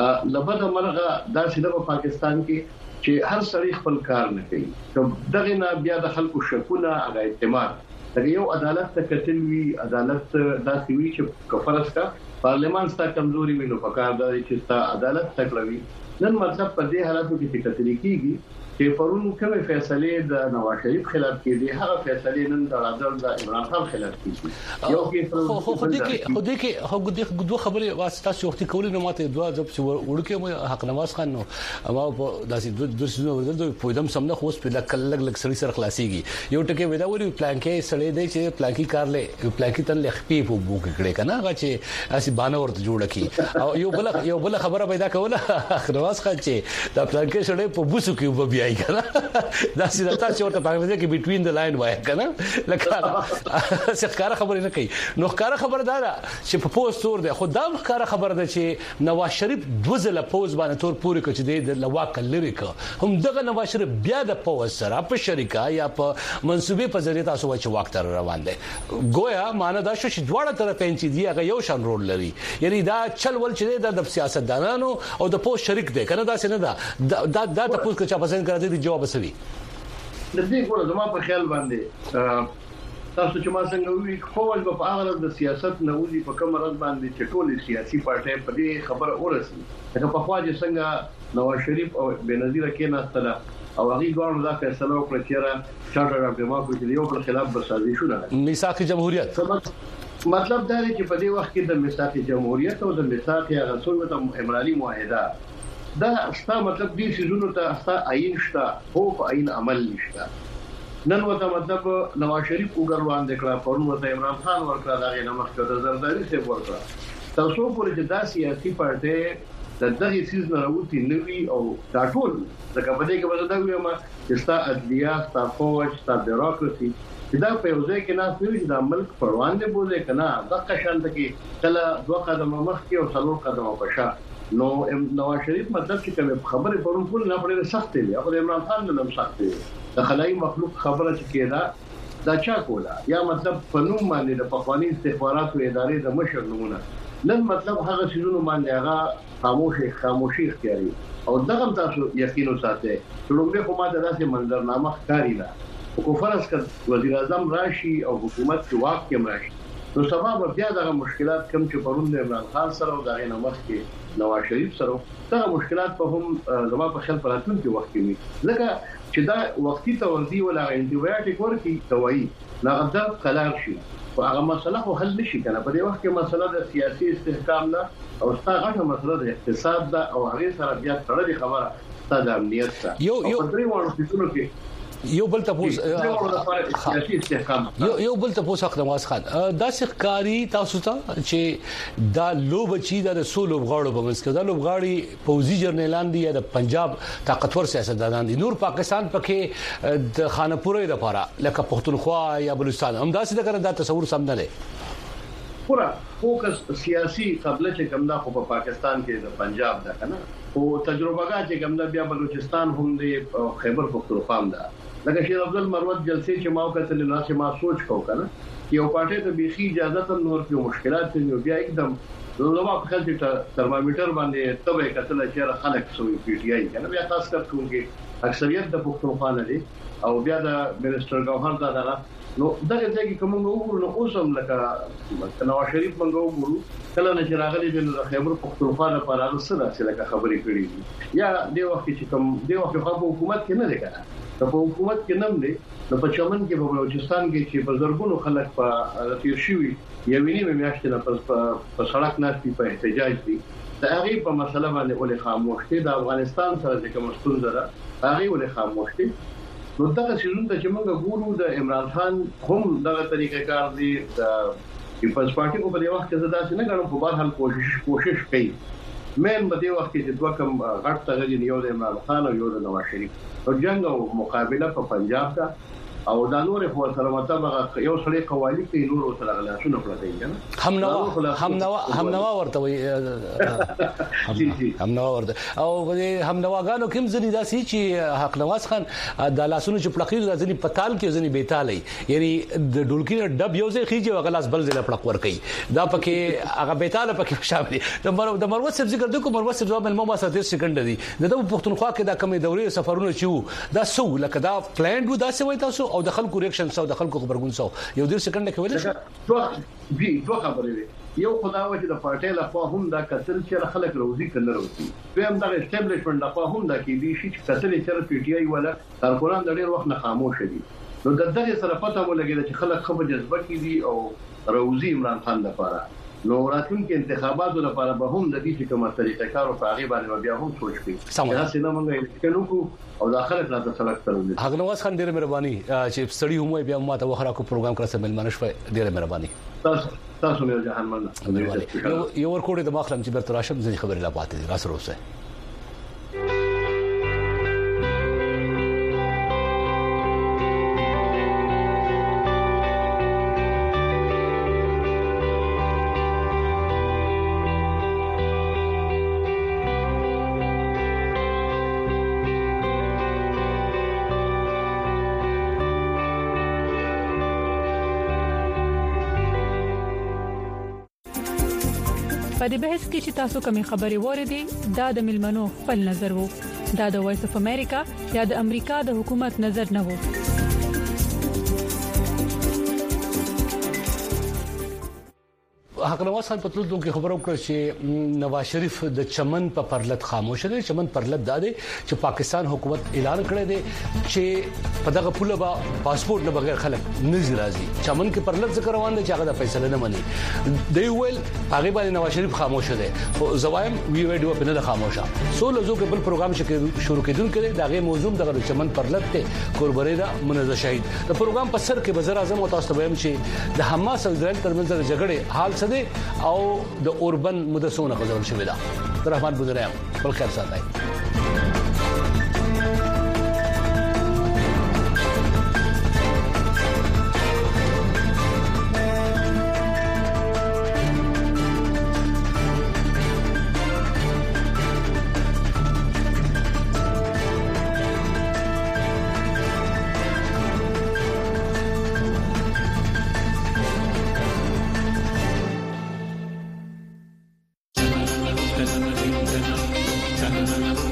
لبد مرغه دا سیده په پاکستان کې چې هر سړی خپل کار نه کوي دغه نه بیا د خلکو شکونه هغه اعتماد دغه یو عدالت ته کتل وی عدالت داسې وی چې کفرس کا پارلیمان ستا کمزوري وینو په کار دی چې ستا عدالت تکلوي نن مطلب په دې حالاتو کې چې کتل کیږي چې پرون کومه فیصله د نواز شریف خلاف کېږي هغه فیصله نن د عدالت د عمران خان خلاف کېږي یو کې خو خو دې کې خو دې کې خو دې دوه خبرې واسطه چې وختي کولې نو ماته دوه ځب چې ورکه حق نواز خان نو اما داسې دوه دوه سيزونه ورته په دم سمنه خو په لک لک لک سړي سره خلاصيږي یو ټکی ودا وری پلان کې سړې دی چې پلان کې کار لې پلان کې تل خپې په بوک کړي کنه هغه چې اسی باندې ورته جوړ کی او یو بل یو بل خبره پیدا کوله حق نواز خان چې دا پلان کې سړې په بوسو کې وبیا کنه دا سیده تاسو ورته پاګه کې بټوین د لاین وای کنه لکه څه ښکارا خبره نه کوي نو ښکارا خبره دا چې په پوسټ تور دی خو دا ښکارا خبره ده چې نواز شریف دوزله پوز باندې تور پوری کچ دی د لواک لریک هم دغه نواز شریف بیا د پوز سره په شریکا یا په منسوبې په ذریعہ تاسو وای چې وخت تر روان دي گویا معنی دا شو چې دواړه طرفین چې دی هغه یو شان رول لري یعنی دا چل ول چې د سیاستدانانو او د پوز شریک دی کنه دا څه نه دا دا د پوز کچا پسند کړی دی جواب سوي د دې ګوره زما په خیال باندې تاسو چې ما څنګه وی فوج په هغه د سیاست نه ولي په کوم رد باندې چې ټول سیاسي پارټي په دې خبره اورسي چې په خواجه څنګه نواز شریف او بنظیر کې ناستله او هغه ګورنر دا فیصله وکړه چې چارټر اف ډیموکراسي د یو بل خلاف بسازیشونه میثاق جمهوریت مطلب دا دی چې په دې وخت کې د میثاق جمهوریت او د میثاق رسول د امرالي معاهده دا استا مطلب دې سيزونو ته استا عین شته او په عین عمل نشته نن وته مطلب نواز شریف وګروان دکړه پرون وته عمران خان ورکړه دا نه مخکې د زرداری څخه ورکړه تاسو پورې چې دا سیاسي پارټي د دغه سیز نه راوتی نوي او دا ټول د کپدې کې وځه دا ویما چې ستا عدلیه ستا فوج ستا بیروکراسي دا په یو ځای کې نه سوي د ملک پروان دی بوزي کنه د قشانت کې کله دوه قدمه مخکې او څلور قدمه پښه نو نواز شریف مطلب چې کوم خبره پرون کول نه پړې سخت دی هغه عمران خان نه سخت دی د خلای مخلوق خبره چې کېدا دا چا کولا یا مطلب فنوم باندې د پخوانی استخباراتو ادارې د مشر نمونه نن مطلب هغه سيزونو باندې هغه خاموشي خاموشي اختیاري او دغه تاسو یقین وساتئ څلورمه خو ما داسې منظرنامه ښکاری نه او فرض کړ وزیر اعظم راشي او حکومت کې واک کې راشي نو سبب بیا دغه مشکلات کم چې پرون د عمران خان سره او دغه نمخ کې نواز شریف سره دغه مشکلات په هم زما په خیال پراتون کې وخت کې لکه چې دا وختي توردی ولا انټیبیوټیک ورکی دوايي نغدر قلار شي او هغه مسله خو حل نشي کنه په دې وخت کې مسله د سیاسي استحکام نه او ستاسو مسله د اقتصاد ده او هغه سره بیا تړلې خبره ستاسو د امنیت ته یو یو په درې وړو فیصلو کې یو بل تاسو یو یو بل تاسو حق نواز خان دا ښکاری تاسو ته چې دا لوب چی دا رسول لوبغاړو په منځ کې دا لوبغاړي پوزي جرنیلان دي یا د پنجاب طاقتور سیاستدانان دي نور پاکستان پکې د خانپورې لپاره لکه پښتونخوا یا بلوچستان هم دا څه کړه دا تصور سم نه لري پورا فوکس سیاسي قبل چې کوم دا په پاکستان کې د پنجاب دا کنه او تجربه چې کوم دا بیا بلوچستان هم دی خیبر پختونخوا هم ده لکه شیر عبد المروت جلسې چې ماو کتل نه چې ما سوچ کو کنه یو پټه ته بيخي اجازه ته نور په مشکلات ته بیا एकदम نو په خپل چې ترمامیټر باندې تبه کتل چې خلک سوي پی ټی آی کنه بیا خاص کر کومګي اکثریت د پښتونخوا نه دي او بیا د منسٹر گوهر دا دغه نو دغه ځای کې کوم وګورو نو اوسم لکه نواز شریف منغو وګورو کله نه چې راغلي د خیبر پښتونخوا لپاره سره چې لکه خبرې کړې دي یا د وخت چې کوم د وخت په حکومت کې نه دی کنه په حکومت کې نم دي نو په چمن کې په بلوچستان کې چې په زرګونو خلک په تیر شوي یو ویني میاشتې نه په سړک ناشتي په احتجاج دي دا هغه په مسله باندې ولې خاموش دي د افغانستان سره چې کوم ستونزه ده هغه ولې خاموش دي نو دا چې موږ چې موږ ګورو د عمران خان هم دغه طریقې کار دي د پیپلز پارټي په دې وخت کې زدا چې نه غواړم په بهر حال کوشش کوشش کوي مېن په دې وخت کې چې دوه کم غټ تغیر یو د عمران خان او یو د نواز شریف او جنگ او مقابله په پنجاب کا او د نور په سره مطابق یو سړی قوالی کوي نور سره غلاشونه پراته دي هم نو هم نو هم نو ورته وي هم نو ورته او هم نوګانو کوم ځنی داسي چې حق نواز خان د لاسونو چې پړقې د ځنی پتال کې ځنی بیتالي یعنی د ډولکې ډب یو ځای خيږي او غلاس بل ځای پړق ور کوي دا پکې هغه بیتاله پکې شامل دي د مرو د مروت صاحب ذکر دغه مروت صاحب جواب ملمو ما ستاسو سکند دي د پښتونخوا کې دا کمی دوري سفرونه چې دا سو لکه دا پلان و دا څه وای تاسو او د خلکو ریاکشن سو د خلکو خبرګون سو یو ډیر سکند کې ویل شي دوه وی دوه خبرې دي یو خدای چې د پارټي له خوا هم دا کتل چې خلک روزي کنه روزي دویم دا اسټابلیشمنت له خوا هم دا کې دي چې کتل چې پی ټی آی ولا کارپوران د ډیر وخت نه خاموش دي نو د دغه سره پته ولګي چې خلک خبر جذبه کیدي او روزي عمران خان لپاره نو راتلونکي انتخاباتو لپاره به هم د دې چې کومه طریقه کار او هغه باندې بیا هم سوچ کړي دا څنګه موږ کینو او داخله لا سلام کړو حق نواز خان ډېر مهرباني چې سړی هم بیا ما ته وخره کو پروګرام کړ سره ملمنه شوي ډېر مهرباني تاسو تاسو مې جهان مننه یو ور کوډه د مخلم چې برته راشم ځي خبرې لا پاتې دي راسره اوسه په دې بحث کې چې تاسو کومې خبرې وریدي دا د ملمنو خپل نظر وو دا د وایس اف امریکا یا د امریکا د حکومت نظر نه وو حق نواز خان په تلو کې خبرو کړ چې نواز شریف د چمن په پرلط خاموش دي چمن پرلط داده چې پاکستان حکومت اعلان کړی دی چې په دغه پوله به پاسپورت نه بغیر خلک نه راځي چمن کې پرلط ذکر روان دي چې هغه د فیصله نه مني دی ویل هغه باندې نواز شریف خاموش دي خو زوایم وی ویډیو په نه خاموشه سو لزو کې بل پروګرام چې شروع کیدون کړي دغه موضوع دغه چمن پرلط ته قرباني دا منځ شهید د پروګرام په سر کې وزیر اعظم او تاسو ته وایم چې د حماس او اسرائیل ترمنځ د جګړې حال څه او د اوربن مدسونه غوړل شوې ده رحمان بودريام بل خیر ساتي Thank you.